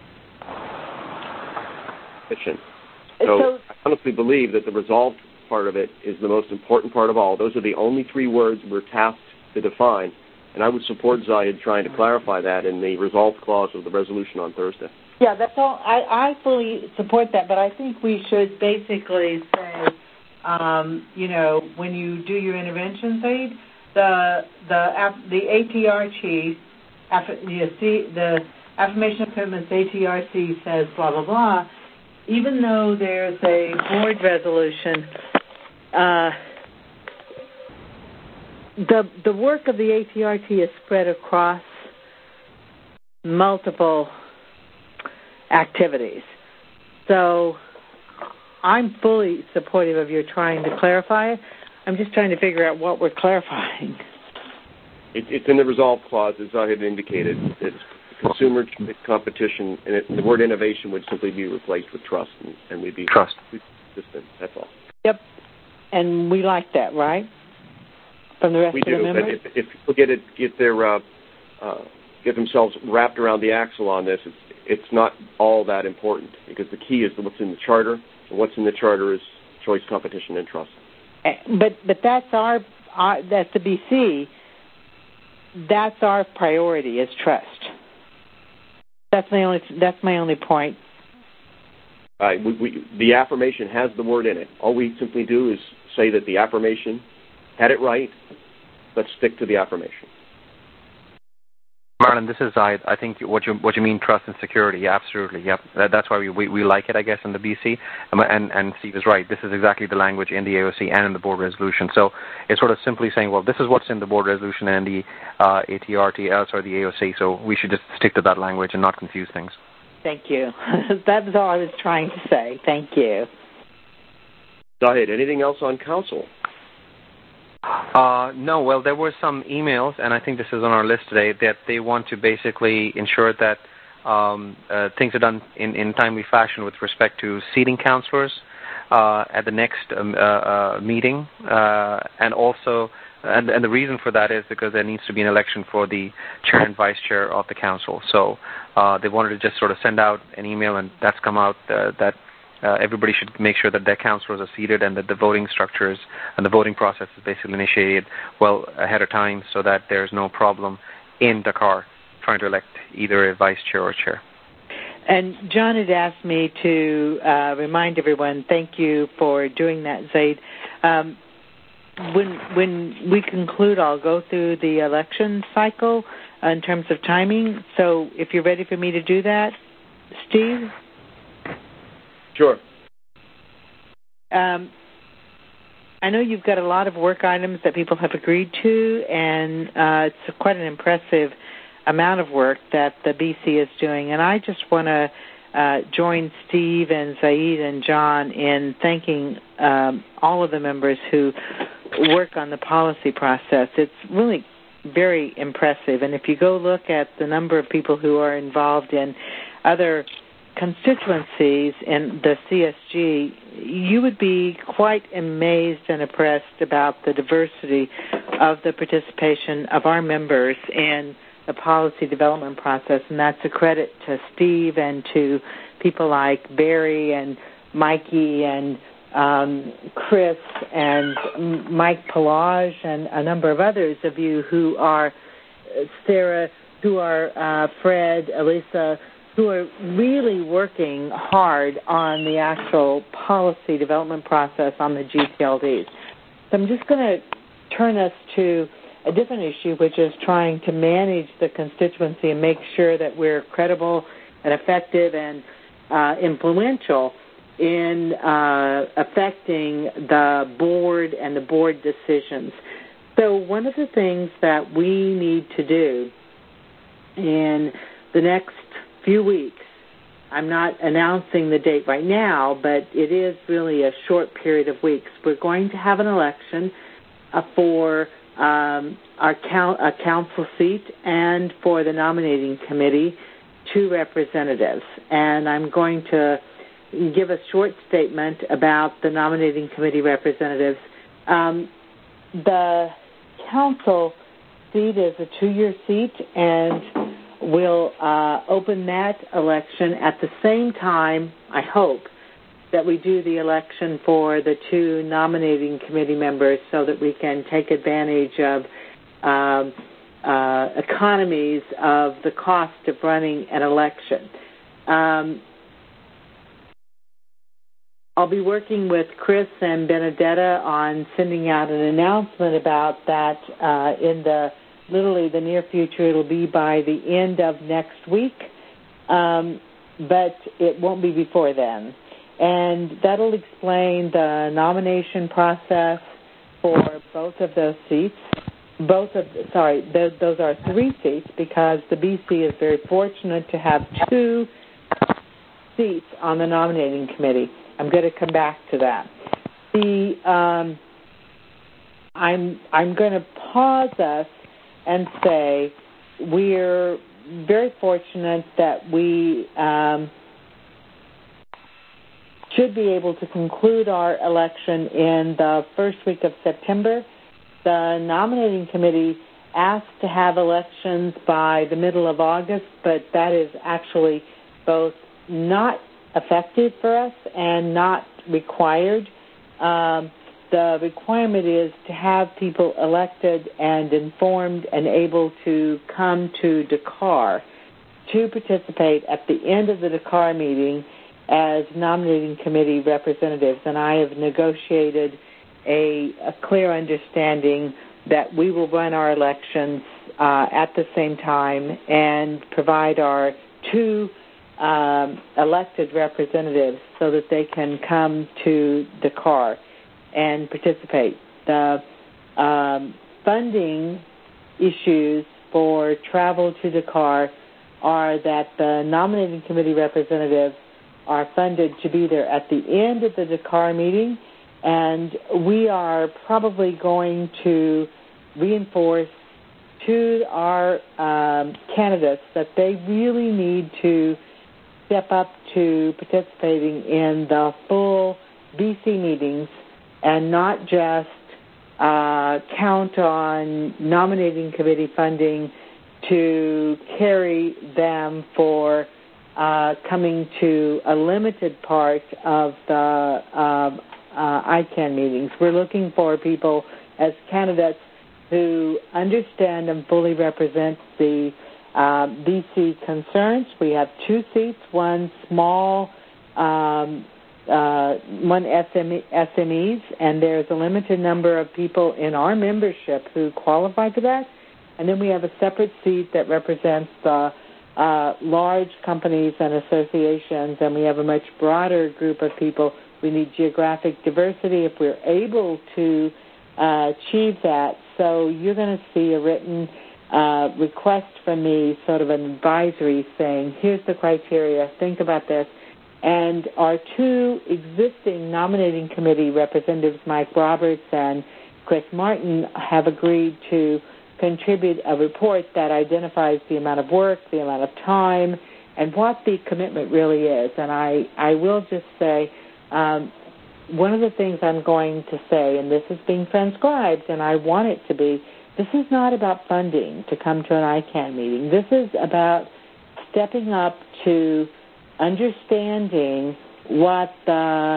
mission. So I honestly believe that the resolved part of it is the most important part of all. Those are the only 3 words we're tasked to define, and I would support Zahid trying to clarify that in the resolved clause of the resolution on Thursday. Yeah, that's all. I fully support that, but I think we should basically say, when you do your interventions aid, the ATRC, the affirmation of commitments ATRC says blah blah blah. Even though there's a board resolution, the work of the ATRC is spread across multiple activities. So I'm fully supportive of your trying to clarify it. I'm just trying to figure out what we're clarifying. It's in the resolve clause, as I had indicated. It's consumer competition, and the word innovation would simply be replaced with trust, and we'd be consistent. That's all. Yep, and we like that, right? From the rest of the members? But if people get themselves wrapped around the axle on this, it's not all that important, because the key is what's in the charter. What's in the charter is choice, competition, and trust. But that's that's the BC. That's our priority is trust. That's my only point. The affirmation has the word in it. All we simply do is say that the affirmation had it right. Let's stick to the affirmation. Marlon, this is Zahid. I think what you mean, trust and security. Yeah, absolutely. Yep. That's why we like it, I guess, in the BC. And Steve is right. This is exactly the language in the AOC and in the board resolution. So it's sort of simply saying, well, this is what's in the board resolution and the the AOC. So we should just stick to that language and not confuse things. Thank you. That's all I was trying to say. Thank you. Zahid, anything else on council? No, well, there were some emails, and I think this is on our list today, that they want to basically ensure that things are done in timely fashion with respect to seating counselors at the next meeting, and also And the reason for that is because there needs to be an election for the chair and vice chair of the council. So they wanted to just sort of send out an email, and that's come out that everybody should make sure that their councillors are seated and that the voting structures and the voting process is basically initiated well ahead of time so that there's no problem in Dakar trying to elect either a vice chair or chair. And John had asked me to remind everyone, thank you for doing that, Zaid. When we conclude, I'll go through the election cycle in terms of timing. So if you're ready for me to do that, Steve? Sure. I know you've got a lot of work items that people have agreed to, and it's quite an impressive amount of work that the BC is doing. And I just want to join Steve and Zaid and John in thanking all of the members who work on the policy process. It's really very impressive. And if you go look at the number of people who are involved in other constituencies in the CSG, you would be quite amazed and impressed about the diversity of the participation of our members in the policy development process. And that's a credit to Steve and to people like Barry and Mikey and Chris and Mike Pelage and a number of others of you who are Sarah, who are Fred, Elisa, who are really working hard on the actual policy development process on the GTLDs. So I'm just going to turn us to a different issue, which is trying to manage the constituency and make sure that we're credible and effective and influential in affecting the board and the board decisions. So one of the things that we need to do in the next few weeks, I'm not announcing the date right now, but it is really a short period of weeks. We're going to have an election for our council seat and for the nominating committee, 2 representatives. And I'm going to give a short statement about the nominating committee representatives. The council seat is a 2-year seat, and we'll open that election at the same time, I hope, that we do the election for the 2 nominating committee members so that we can take advantage of economies of the cost of running an election. I'll be working with Chris and Benedetta on sending out an announcement about that in literally the near future. It'll be by the end of next week, but it won't be before then. And that'll explain the nomination process for both of those seats. Those are 3 seats because the BC is very fortunate to have 2 seats on the nominating committee. I'm going to come back to that. I'm going to pause us and say we're very fortunate that we should be able to conclude our election in the first week of September. The nominating committee asked to have elections by the middle of August, but that is actually both not effective for us and not required. The requirement is to have people elected and informed and able to come to Dakar to participate at the end of the Dakar meeting as nominating committee representatives. And I have negotiated a clear understanding that we will run our elections at the same time and provide our 2 elected representatives so that they can come to Dakar and participate. The funding issues for travel to Dakar are that the nominating committee representatives are funded to be there at the end of the Dakar meeting, and we are probably going to reinforce to our candidates that they really need to step up to participating in the full BC meetings and not just count on nominating committee funding to carry them for coming to a limited part of the ICANN meetings. We're looking for people as candidates who understand and fully represent the BC concerns. We have 2 seats, one small, one SMEs, and there's a limited number of people in our membership who qualify for that. And then we have a separate seat that represents the large companies and associations, and we have a much broader group of people. We need geographic diversity if we're able to achieve that. So you're going to see a written request from me, sort of an advisory saying, here's the criteria, think about this. And our 2 existing nominating committee representatives, Mike Roberts and Chris Martin, have agreed to contribute a report that identifies the amount of work, the amount of time, and what the commitment really is. And I will just say, one of the things I'm going to say, and this is being transcribed, and I want it to be, this is not about funding to come to an ICANN meeting. This is about stepping up to understanding what the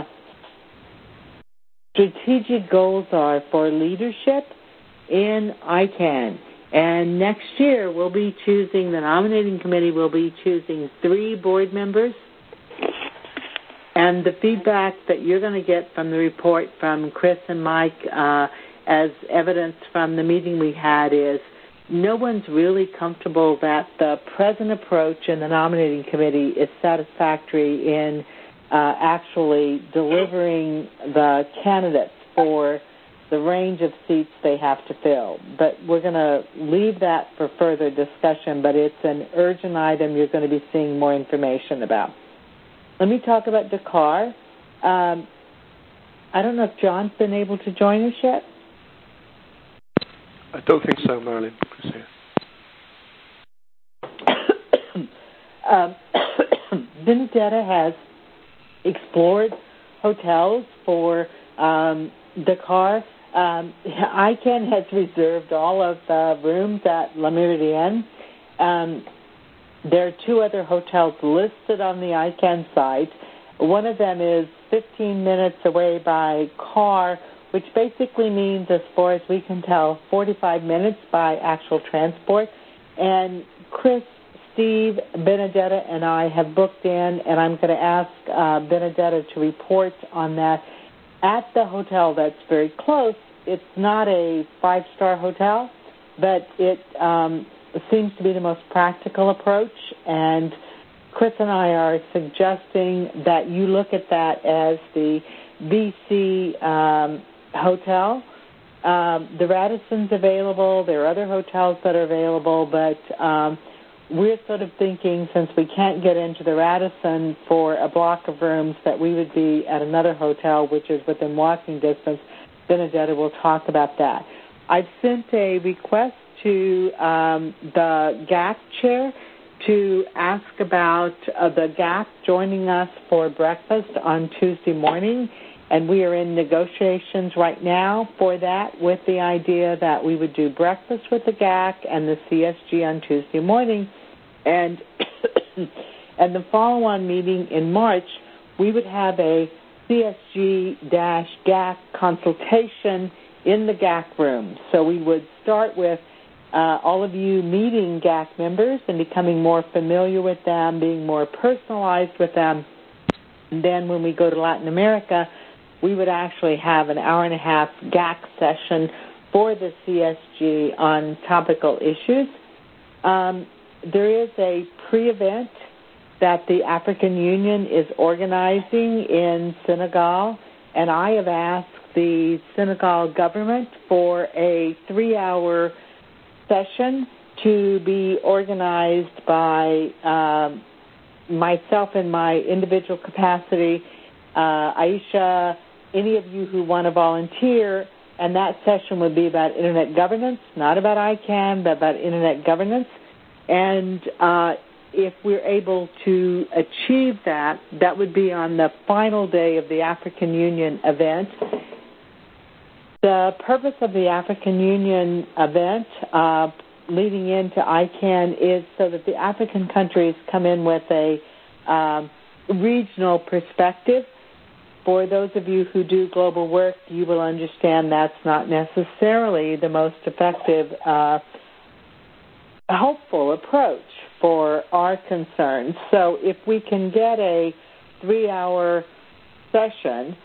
strategic goals are for leadership in ICANN. And next year we'll be choosing, the nominating committee will be choosing 3 board members. And the feedback that you're going to get from the report from Chris and Mike as evidence from the meeting we had is no one's really comfortable that the present approach in the nominating committee is satisfactory in actually delivering the candidates for the range of seats they have to fill. But we're going to leave that for further discussion, but it's an urgent item you're going to be seeing more information about. Let me talk about Dakar. I don't know if John's been able to join us yet. I don't think so, Marilyn. Benedetta has explored hotels for Dakar. ICANN has reserved all of the rooms at La Méridien. There are 2 other hotels listed on the ICANN site. One of them is 15 minutes away by car, which basically means, as far as we can tell, 45 minutes by actual transport. And Chris, Steve, Benedetta, and I have booked in, and I'm going to ask Benedetta to report on that. At the hotel that's very close, it's not a 5-star hotel, but it seems to be the most practical approach, and Chris and I are suggesting that you look at that as the BC hotel. The Radisson's available. There are other hotels that are available, but we're sort of thinking, since we can't get into the Radisson for a block of rooms, that we would be at another hotel, which is within walking distance. Benedetta will talk about that. I've sent a request to the GAC chair to ask about the GAC joining us for breakfast on Tuesday morning, and we are in negotiations right now for that, with the idea that we would do breakfast with the GAC and the CSG on Tuesday morning, and and the follow-on meeting in March, we would have a CSG-GAC consultation in the GAC room. So we would start with all of you meeting GAC members and becoming more familiar with them, being more personalized with them. And then when we go to Latin America, we would actually have an hour-and-a-half GAC session for the CSG on topical issues. There is a pre-event that the African Union is organizing in Senegal, and I have asked the Senegal government for a 3-hour session to be organized by myself in my individual capacity, Aisha, any of you who want to volunteer, and that session would be about Internet governance, not about ICANN, but about Internet governance. And if we're able to achieve that, that would be on the final day of the African Union event. The purpose of the African Union event leading into ICANN is so that the African countries come in with a regional perspective. For those of you who do global work, you will understand that's not necessarily the most effective, helpful approach for our concerns. So if we can get a 3-hour session,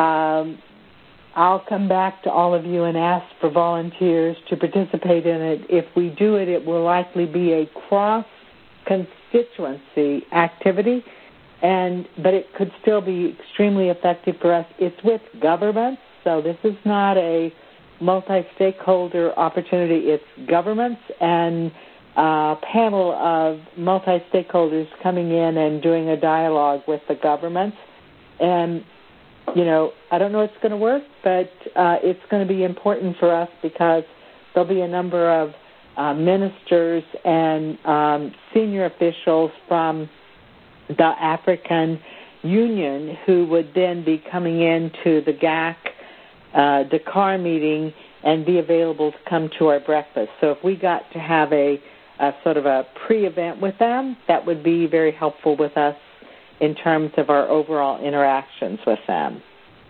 I'll come back to all of you and ask for volunteers to participate in it. If we do it, it will likely be a cross-constituency activity, but it could still be extremely effective for us. It's with governments, so this is not a multi-stakeholder opportunity. It's governments and a panel of multi-stakeholders coming in and doing a dialogue with the governments. And I don't know if it's going to work, but it's going to be important for us because there'll be a number of ministers and senior officials from the African Union who would then be coming into the GAC Dakar meeting and be available to come to our breakfast. So if we got to have a sort of a pre-event with them, that would be very helpful with us in terms of our overall interactions with them.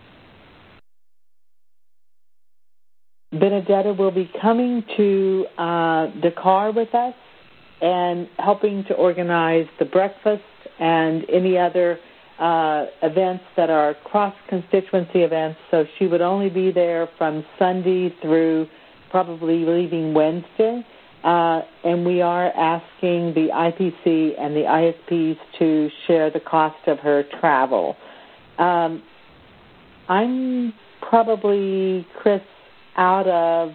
Benedetta will be coming to Dakar with us and helping to organize the breakfast and any other events that are cross-constituency events. So she would only be there from Sunday through probably leaving Wednesday. And we are asking the IPC and the ISPs to share the cost of her travel. I'm probably, Chris, out of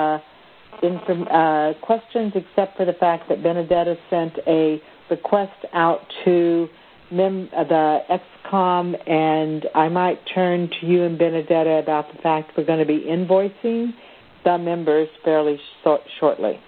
questions except for the fact that Benedetta sent a request out to the ExCom, and I might turn to you and Benedetta about the fact we're going to be invoicing the members fairly shortly.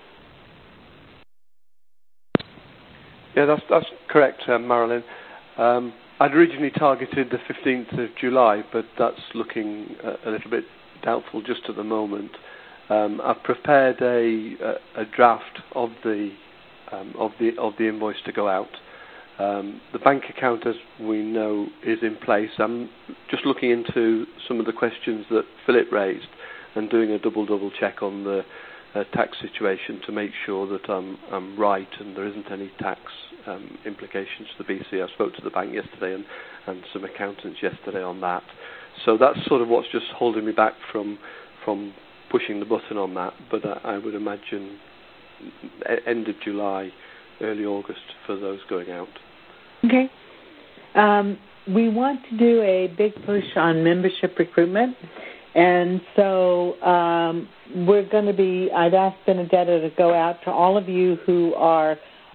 Yeah, that's correct, Marilyn. I'd originally targeted the 15th of July, but that's looking a little bit doubtful just at the moment. I've prepared a draft of the invoice to go out. The bank account, as we know, is in place. I'm just looking into some of the questions that Philip raised and doing a double check on the tax situation to make sure that I'm right and there isn't any tax implications to the BC. I spoke to the bank yesterday and some accountants yesterday on that. So that's sort of what's just holding me back from pushing the button on that. But I would imagine end of July, early August for those going out. Okay. We want to do a big push on membership recruitment. And so we're going to be, I've asked Benedetta to go out to all of you who are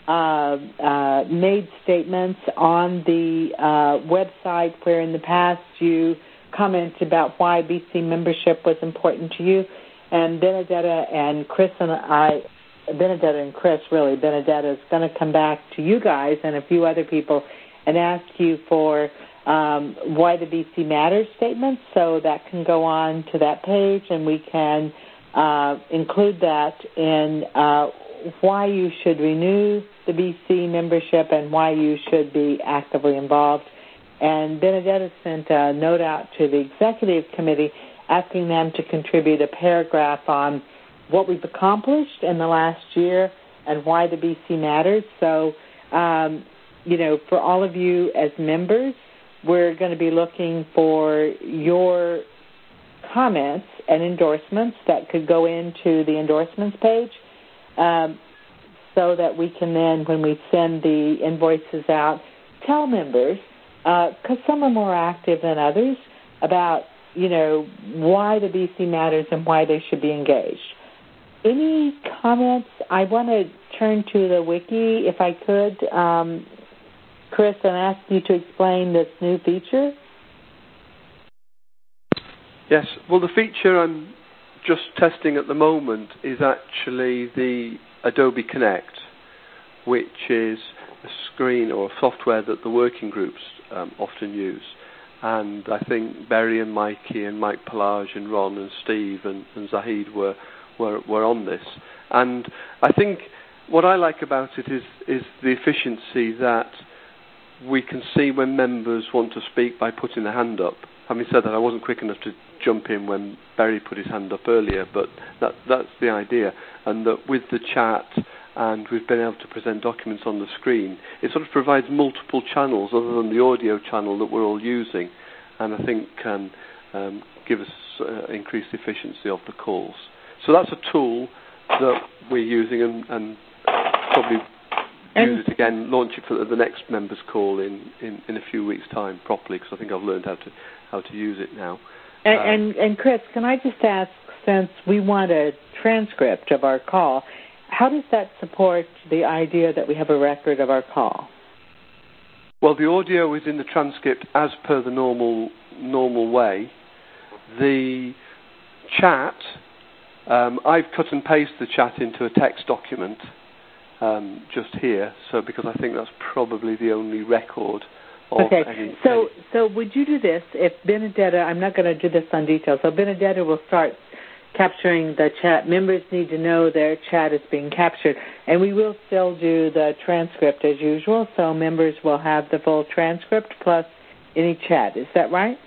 made statements on the website where in the past you commented about why BC membership was important to you. And Benedetta and Chris Benedetta is going to come back to you guys and a few other people and ask you for why the BC Matters statement, so that can go on to that page and we can include that in why you should renew the BC membership and why you should be actively involved. And Benedetta sent a note out to the executive committee asking them to contribute a paragraph on what we've accomplished in the last year and why the BC matters. So, for all of you as members, we're going to be looking for your comments and endorsements that could go into the endorsements page so that we can then, when we send the invoices out, tell members, because some are more active than others, about, why the BC matters and why they should be engaged. Any comments? I want to turn to the wiki, if I could, Chris, and ask you to explain this new feature. Yes. Well, the feature I'm just testing at the moment is actually the Adobe Connect, which is a screen or software that the working groups often use. and I think Barry and Mikey and Mike Pelage and Ron and Steve and Zahid were on this. And I think what I like about it is the efficiency that we can see when members want to speak by putting their hand up. Having said that, I wasn't quick enough to jump in when Barry put his hand up earlier, but that's the idea. And that with the chat and we've been able to present documents on the screen, it sort of provides multiple channels other than the audio channel that we're all using, and I think can give us increased efficiency of the calls. So that's a tool that we're using, and probably use it again, launch it for the next members call in a few weeks' time properly, because I think I've learned how to use it now. And Chris, can I just ask, since we want a transcript of our call, how does that support the idea that we have a record of our call? Well, the audio is in the transcript as per the normal way. The chat, I've cut and pasted the chat into a text document just here, so because I think that's probably the only record of any. So would you do this if Benedetta, I'm not going to do this on detail, so Benedetta will start capturing the chat. Members need to know their chat is being captured, and we will still do the transcript as usual, so members will have the full transcript plus any chat. Is that right?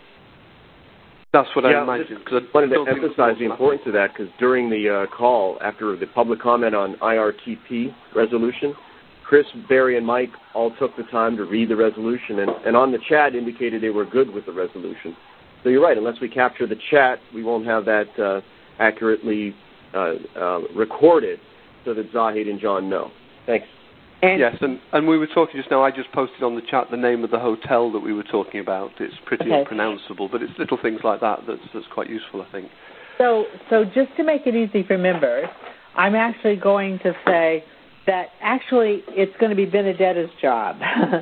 That's what I imagined. I wanted to emphasize the importance of that, because during the call, after the public comment on IRTP resolution, Chris, Barry, and Mike all took the time to read the resolution, and on the chat indicated they were good with the resolution. So you're right, unless we capture the chat, we won't have that accurately recorded so that Zahid and John know. Thanks. Yes, and we were talking just now, I just posted on the chat the name of the hotel that we were talking about. It's pretty unpronounceable, but it's little things like that that's quite useful, I think. So just to make it easy for members, I'm actually going to say that actually it's going to be Benedetta's job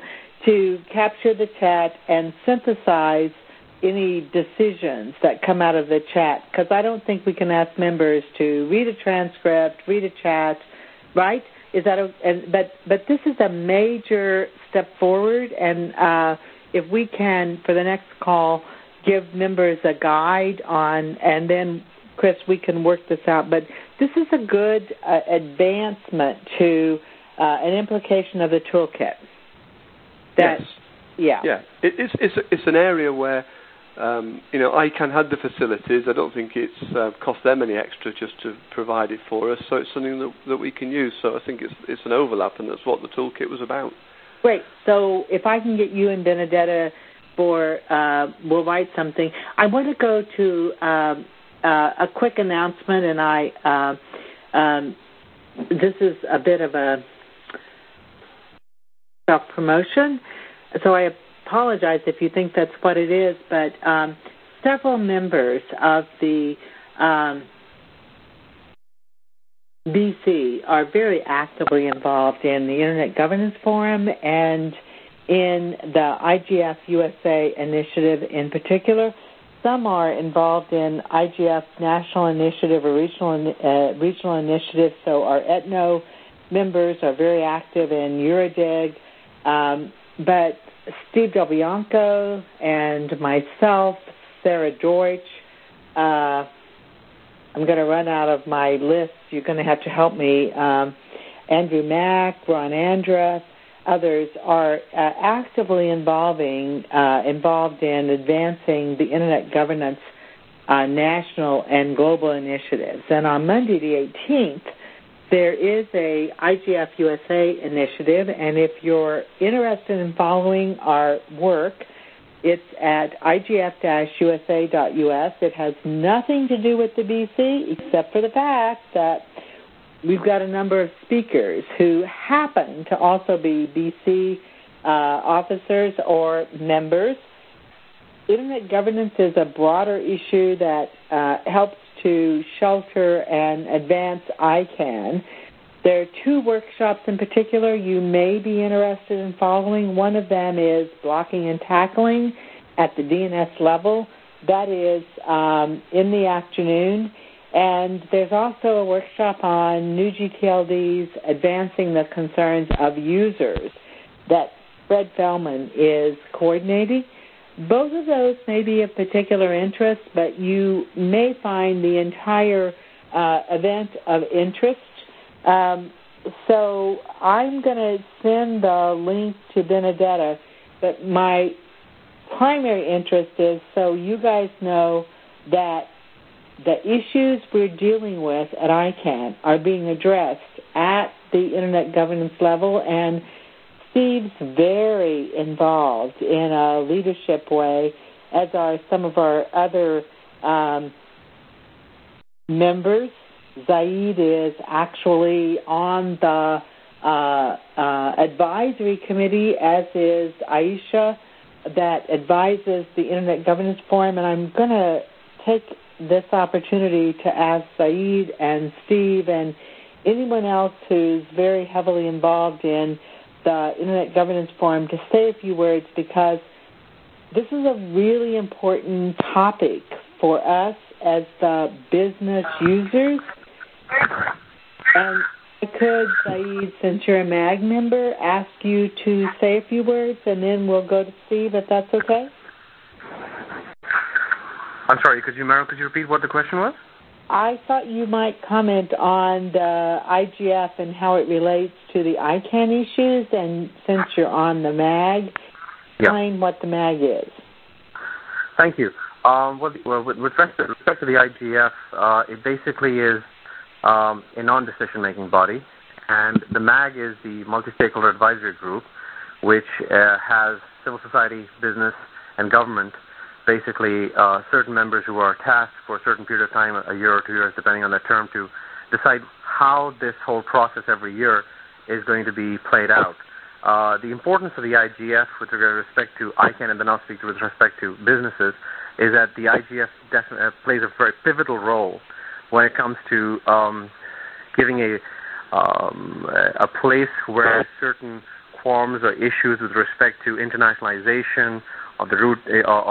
to capture the chat and synthesize any decisions that come out of the chat, because I don't think we can ask members to read a transcript, read a chat, right? Is that but this is a major step forward, and if we can, for the next call, give members a guide on, and then, Chris, we can work this out. But this is a good advancement to an implication of the toolkit. Yes. Yeah. It's an area where ICANN had the facilities. I don't think it's cost them any extra just to provide it for us. So it's something that we can use. So I think it's an overlap, and that's what the toolkit was about. Great. So if I can get you and Benedetta we'll write something. I want to go to a quick announcement, and this is a bit of a self-promotion. So I apologize if you think that's what it is, but several members of the BC are very actively involved in the Internet Governance Forum and in the IGF USA initiative in particular. Some are involved in IGF national initiative or regional initiative, so our ETNO members are very active in Eurodig, but Steve Del Bianco and myself, Sarah Deutsch, I'm going to run out of my list. You're going to have to help me. Andrew Mack, Ron Andra, others are actively involved in advancing the Internet governance national and global initiatives. And on Monday the 18th, there is a IGF USA initiative, and if you're interested in following our work, it's at igf-usa.us. It has nothing to do with the BC, except for the fact that we've got a number of speakers who happen to also be BC officers or members. Internet governance is a broader issue that helps to shelter and advance ICANN. There are two workshops in particular you may be interested in following. One of them is blocking and tackling at the DNS level. That is in the afternoon. And there's also a workshop on new GTLDs, advancing the concerns of users, that Fred Fellman is coordinating. both of those may be of particular interest, but you may find the entire event of interest. So I'm going to send the link to Benedetta, but my primary interest is so you guys know that the issues we're dealing with at ICANN are being addressed at the Internet governance level, and Steve's very involved in a leadership way, as are some of our other members. Zaid is actually on the advisory committee, as is Aisha, that advises the Internet Governance Forum, and I'm going to take this opportunity to ask Zaid and Steve and anyone else who's very heavily involved in the Internet Governance Forum to say a few words, because this is a really important topic for us as the business users. And could Zaid, since you're a MAG member, ask you to say a few words, and then we'll go to Steve, if that's okay? I'm sorry, could you repeat what the question was? I thought you might comment on the IGF and how it relates to the ICANN issues, and since you're on the MAG, explain what the MAG is. Thank you. With respect to the IGF, it basically is a non-decision-making body, and the MAG is the Multi-Stakeholder Advisory Group, which has civil society, business, and government, basically certain members who are tasked for a certain period of time, a year or 2 years, depending on the term, to decide how this whole process every year is going to be played out. The importance of the IGF with respect to ICANN, and then I'll speak with respect to businesses, is that the IGF plays a very pivotal role when it comes to giving a place where certain qualms or issues with respect to internationalization of the root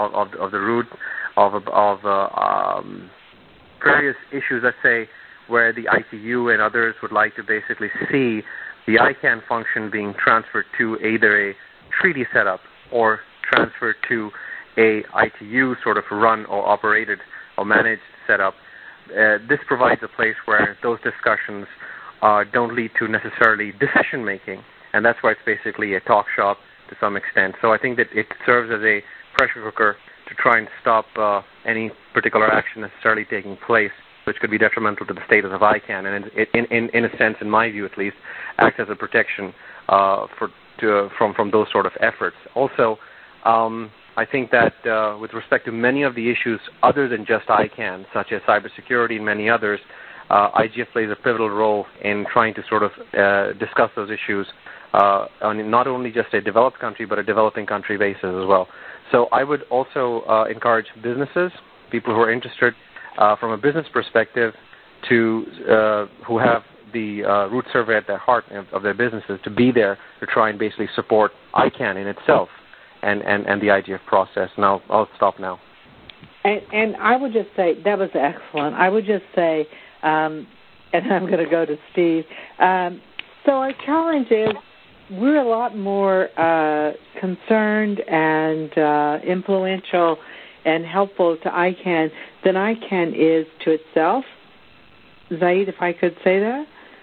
of various issues, let's say, where the ITU and others would like to basically see the ICANN function being transferred to either a treaty setup or transferred to a ITU sort of run or operated or managed setup. This provides a place where those discussions don't lead to necessarily decision-making, and that's why it's basically a talk shop to some extent. So I think that it serves as a pressure cooker to try and stop any particular action necessarily taking place, which could be detrimental to the status of ICANN, and in a sense, in my view at least, acts as a protection from those sort of efforts. Also, I think that with respect to many of the issues other than just ICANN, such as cybersecurity and many others, IGF plays a pivotal role in trying to sort of discuss those issues on not only just a developed country, but a developing country basis as well. So I would also encourage businesses, people who are interested from a business perspective, to who have the root survey at their heart of their businesses, to be there to try and basically support ICANN in itself and the IGF process. Now, I'll stop now. And I would just say, that was excellent. I would just say, and I'm going to go to Steve. So our challenge is we're a lot more concerned and influential and helpful to ICANN than ICANN is to itself. Zaid, if I could say that.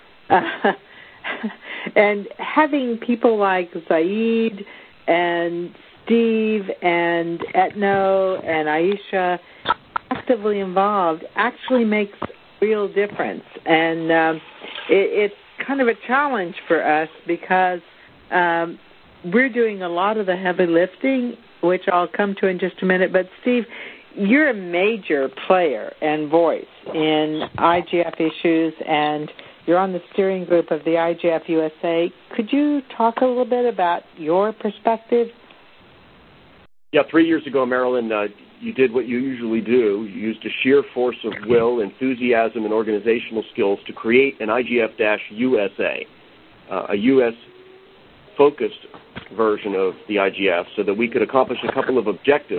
And having people like Zaid and Steve and Etno and Aisha actively involved actually makes a real difference. And it's kind of a challenge for us because we're doing a lot of the heavy lifting, which I'll come to in just a minute. But, Steve, you're a major player and voice in IGF issues, and you're on the steering group of the IGF USA. Could you talk a little bit about your perspective? Yeah, 3 years ago, Marilyn, you did what you usually do. You used a sheer force of will, enthusiasm, and organizational skills to create an IGF-USA, a U.S.-focused version of the IGF, so that we could accomplish a couple of objectives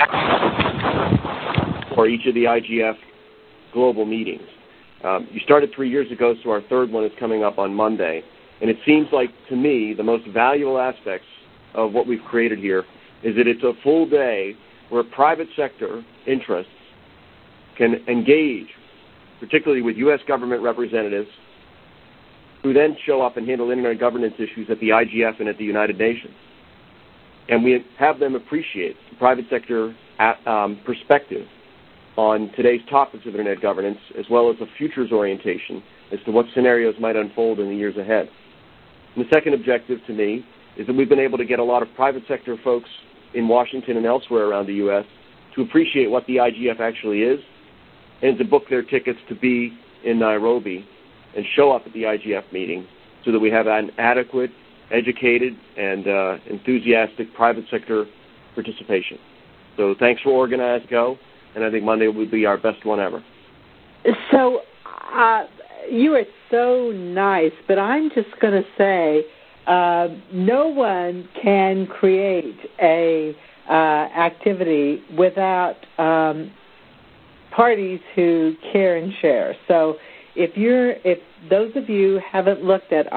for each of the IGF global meetings. You started 3 years ago, so our third one is coming up on Monday. And it seems like, to me, the most valuable aspects of what we've created here is that it's a full day where private sector interests can engage, particularly with U.S. government representatives, who then show up and handle internet governance issues at the IGF and at the United Nations. And we have them appreciate the private sector perspective on today's topics of internet governance, as well as a futures orientation as to what scenarios might unfold in the years ahead. And the second objective to me is that we've been able to get a lot of private sector folks in Washington and elsewhere around the U.S. to appreciate what the IGF actually is and to book their tickets to be in Nairobi and show up at the IGF meeting so that we have an adequate, educated, and enthusiastic private sector participation. So thanks for Organize Go, and I think Monday will be our best one ever. So you are so nice, but I'm just going to say no one can create a activity without parties who care and share. So if those of you haven't looked at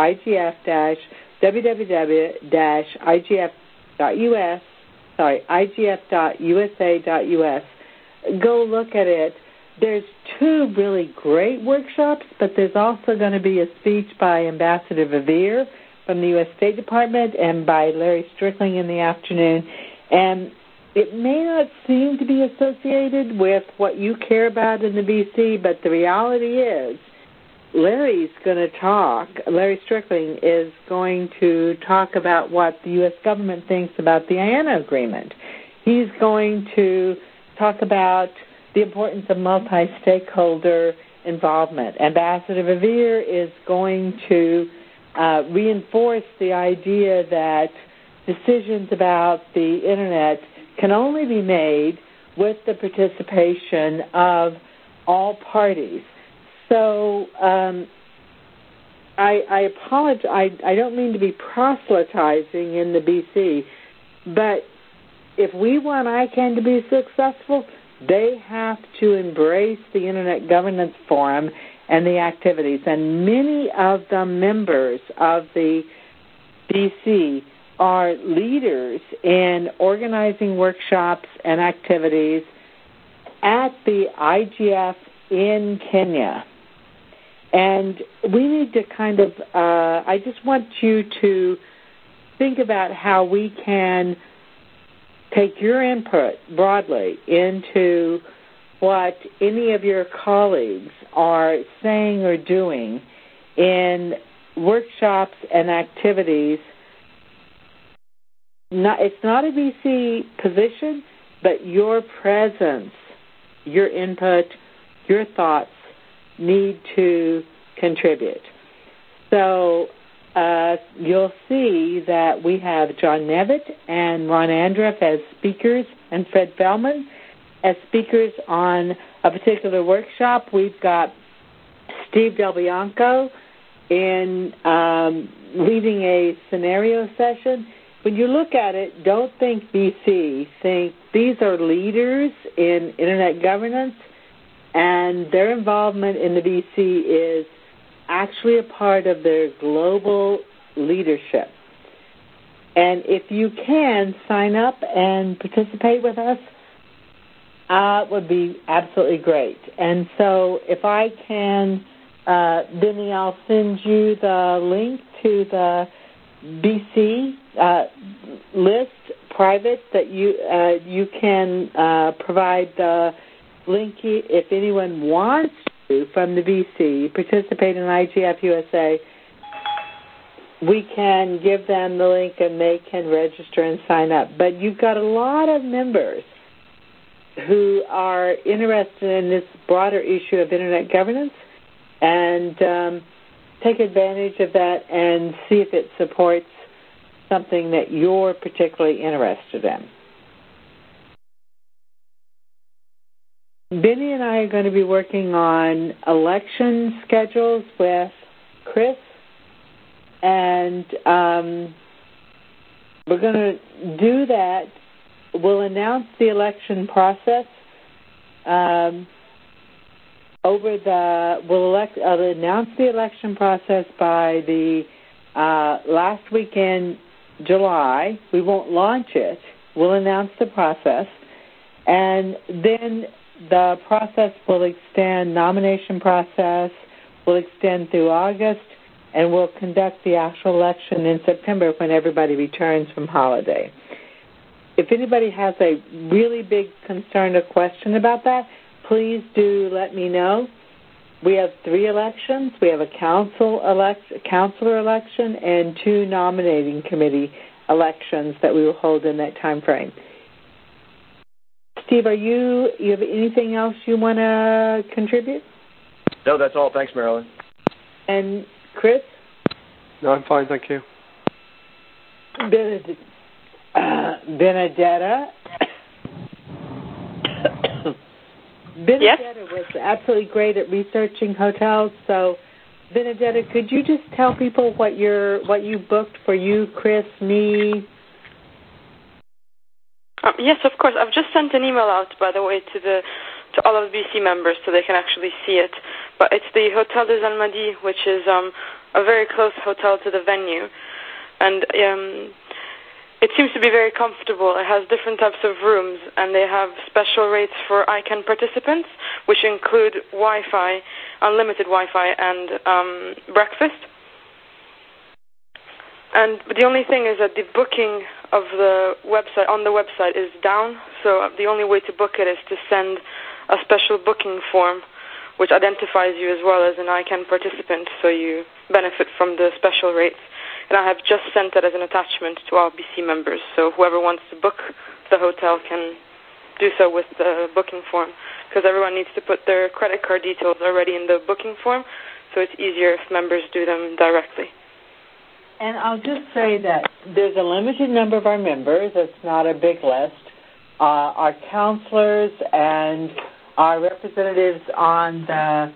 IGF.usa.us, go look at it. There's two really great workshops, but there's also going to be a speech by Ambassador Verveer from the U.S. State Department and by Larry Strickling in the afternoon. And it may not seem to be associated with what you care about in the BC, but the reality is Larry Strickling is going to talk about what the U.S. government thinks about the IANA agreement. He's going to talk about the importance of multi-stakeholder involvement. Ambassador Verveer is going to reinforce the idea that decisions about the Internet can only be made with the participation of all parties. So I apologize. I don't mean to be proselytizing in the BC, but if we want ICANN to be successful, they have to embrace the Internet Governance Forum and the activities. And many of the members of the BC are leaders in organizing workshops and activities at the IGF in Kenya. And we need to kind of, I just want you to think about how we can take your input broadly into what any of your colleagues are saying or doing in workshops and activities. It's not a BC position, but your presence, your input, your thoughts need to contribute. So you'll see that we have John Nevitt and Ron Andruff as speakers and Fred Feldman as speakers on a particular workshop. We've got Steve Del Bianco in leading a scenario session. When you look at it, don't think BC. Think these are leaders in Internet governance, and their involvement in the BC is actually a part of their global leadership. And if you can, sign up and participate with us, it would be absolutely great. And so if I can, Vinny, I'll send you the link to the BC list, private, that you can provide the link if anyone wants to from the BC participate in IGF USA. We can give them the link and they can register and sign up. But you've got a lot of members who are interested in this broader issue of Internet governance, and take advantage of that and see if it supports something that you're particularly interested in. Benny and I are going to be working on election schedules with Chris, and we're going to do that. We'll announce the election process we'll announce the election process by the last week in July. We won't launch it. we'll announce the process, and then the process will extend, nomination process will extend through August, and we'll conduct the actual election in September when everybody returns from holiday. If anybody has a really big concern or question about that, please do let me know. We have 3 elections. We have a counselor election and 2 nominating committee elections that we will hold in that time frame. Steve, you have anything else you want to contribute? No, that's all. Thanks, Marilyn. And Chris? No, I'm fine, thank you. Benedetta? Benedetta was absolutely great at researching hotels. So, Benedetta, could you just tell people what you booked for you, Chris, me? Yes, of course. I've just sent an email out, by the way, to all of the BC members so they can actually see it. But it's the Hotel des Almadies, which is a very close hotel to the venue, and it seems to be very comfortable. It has different types of rooms, and they have special rates for ICANN participants, which include Wi-Fi, unlimited Wi-Fi, and breakfast. And the only thing is that the booking of the website on the website is down, so the only way to book it is to send a special booking form, which identifies you as well as an ICANN participant, so you benefit from the special rates. And I have just sent it as an attachment to our BC members, so whoever wants to book the hotel can do so with the booking form, because everyone needs to put their credit card details already in the booking form, so it's easier if members do them directly. And I'll just say that there's a limited number of our members. It's not a big list. Our counselors and our representatives on the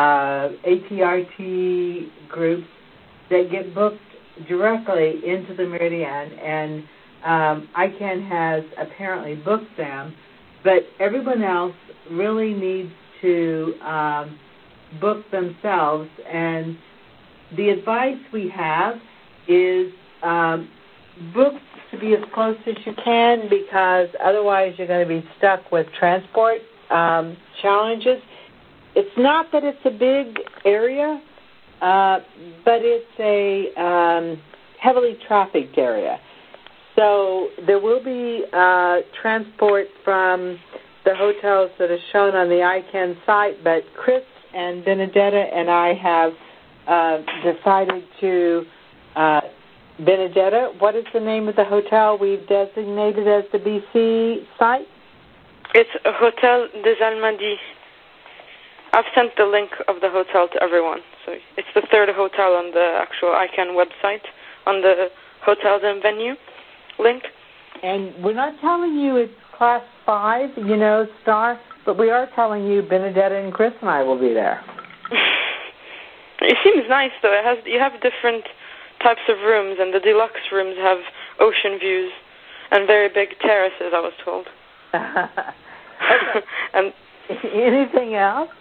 ATRT group, they get booked directly into the Meridian, and ICANN has apparently booked them, but everyone else really needs to book themselves. And the advice we have is book to be as close as you can, because otherwise you're going to be stuck with transport challenges. It's not that it's a big area, but it's a heavily trafficked area. So there will be transport from the hotels that are shown on the ICANN site, but Chris and Benedetta and I have decided to Benedetta, what is the name of the hotel we've designated as the BC site? It's Hotel des Almadies. I've sent the link of the hotel to everyone. So it's the 3rd hotel on the actual ICANN website, on the hotels and venue link. And we're not telling you it's class 5, star, but we are telling you Benedetta and Chris and I will be there. It seems nice, though. You have different types of rooms, and the deluxe rooms have ocean views and very big terraces, I was told. Okay. And anything else?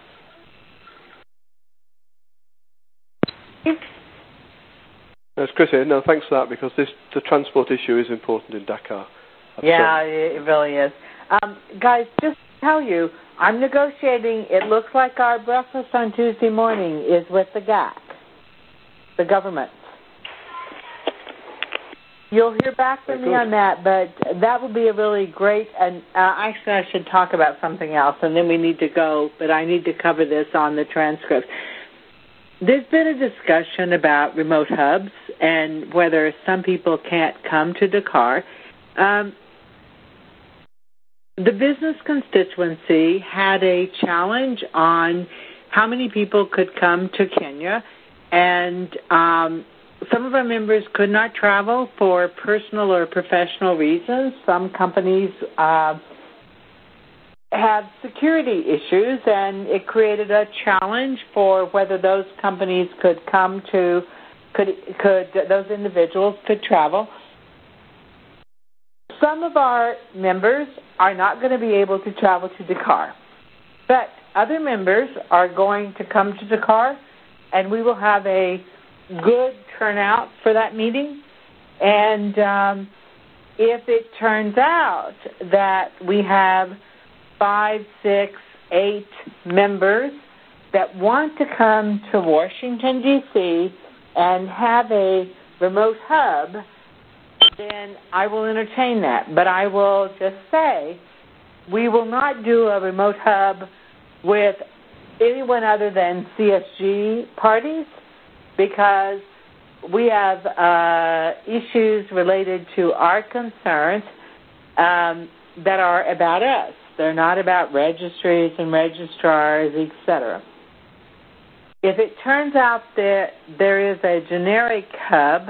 That's Chris here. No, thanks for that, because the transport issue is important in Dakar. Yeah, it really is. Guys, just to tell you, I'm negotiating. It looks like our breakfast on Tuesday morning is with the GAC, the government. You'll hear back from me on that, but that will be a really great, and actually I should talk about something else, and then we need to go, but I need to cover this on the transcript. There's been a discussion about remote hubs and whether some people can't come to Dakar. The business constituency had a challenge on how many people could come to Kenya, and some of our members could not travel for personal or professional reasons. Some companies have security issues, and it created a challenge for whether those companies could come to, those individuals could travel. Some of our members are not going to be able to travel to Dakar, but other members are going to come to Dakar, and we will have a good turnout for that meeting. And if it turns out that we have 5, 6, 8 members that want to come to Washington, D.C. and have a remote hub, then I will entertain that. But I will just say we will not do a remote hub with anyone other than CSG parties, because we have issues related to our concerns that are about us. They're not about registries and registrars, etc. If it turns out that there is a generic hub,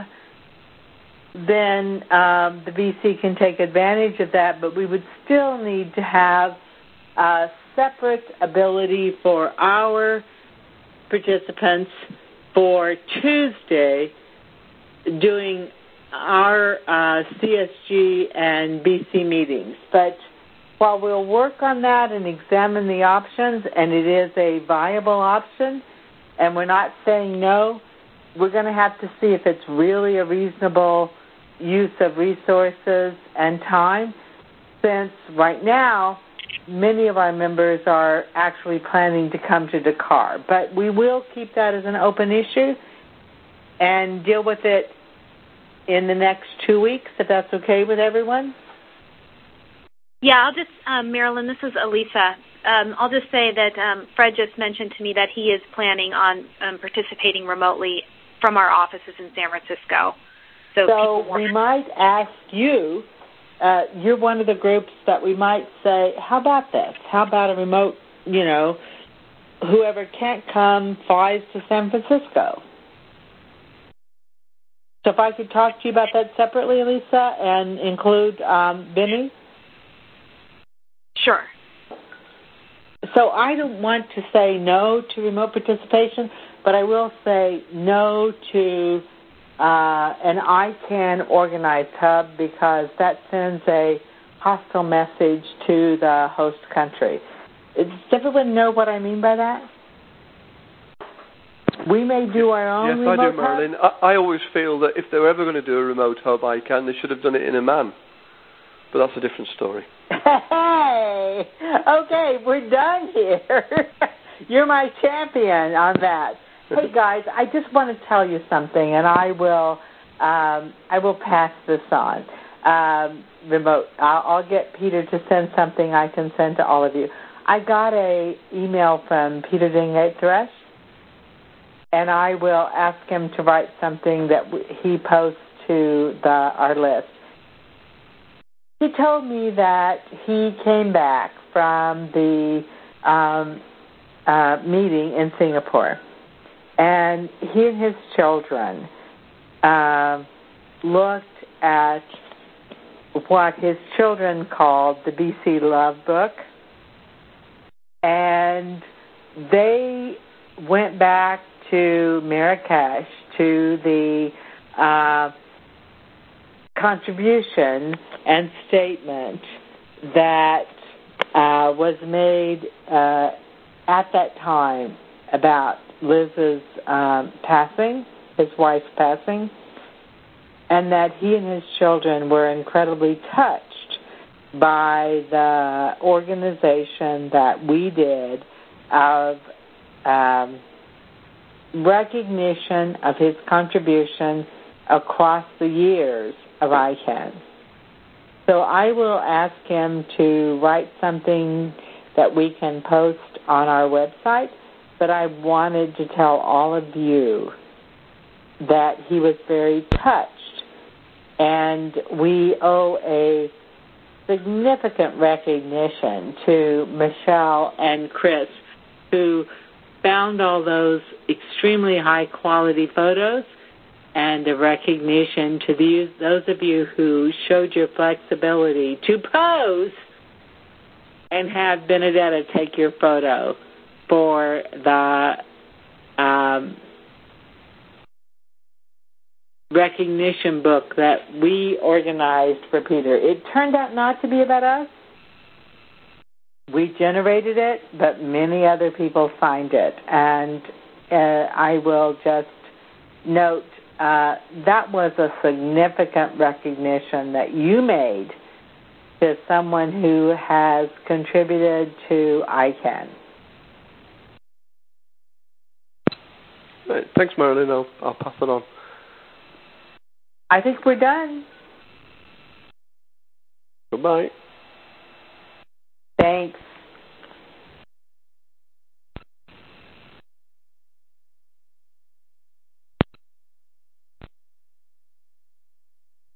then the BC can take advantage of that, but we would still need to have a separate ability for our participants for Tuesday doing our CSG and BC meetings. But while we'll work on that and examine the options, and it is a viable option, and we're not saying no, we're going to have to see if it's really a reasonable use of resources and time, since right now many of our members are actually planning to come to Dakar. But we will keep that as an open issue and deal with it in the next 2 weeks, if that's okay with everyone. Yeah, I'll just, Marilyn, this is Elisa. I'll just say that Fred just mentioned to me that he is planning on participating remotely from our offices in San Francisco. So we might ask you, you're one of the groups that we might say, how about this? How about a remote, whoever can't come flies to San Francisco? So if I could talk to you about that separately, Elisa, and include Benny? Sure. So I don't want to say no to remote participation, but I will say no to an ICANN organized hub, because that sends a hostile message to the host country. Does everyone know what I mean by that? We may do our own remote hub. Yes, I do, Marilyn. I always feel that if they were ever going to do a remote hub ICANN, they should have done it in Amman. But that's a different story. Hey! Okay, we're done here. You're my champion on that. Hey, guys, I just want to tell you something, and I will pass this on. Remote. I'll get Peter to send something I can send to all of you. I got an email from Peter Dingate-Thresh, and I will ask him to write something that he posts to our list. He told me that he came back from the meeting in Singapore, and he and his children looked at what his children called the BC Love Book, and they went back to Marrakesh to the contribution and statement that was made at that time about Liz's passing, his wife's passing, and that he and his children were incredibly touched by the organization that we did of recognition of his contribution across the years of ICANN. So I will ask him to write something that we can post on our website, but I wanted to tell all of you that he was very touched, and we owe a significant recognition to Michelle and Chris, who found all those extremely high-quality photos, and a recognition to those of you who showed your flexibility to pose and have Benedetta take your photo for the recognition book that we organized for Peter. It turned out not to be about us. We generated it, but many other people signed it. And I will just note that was a significant recognition that you made to someone who has contributed to ICANN. Right. Thanks, Marilyn. I'll pass it on. I think we're done. Goodbye. Thanks.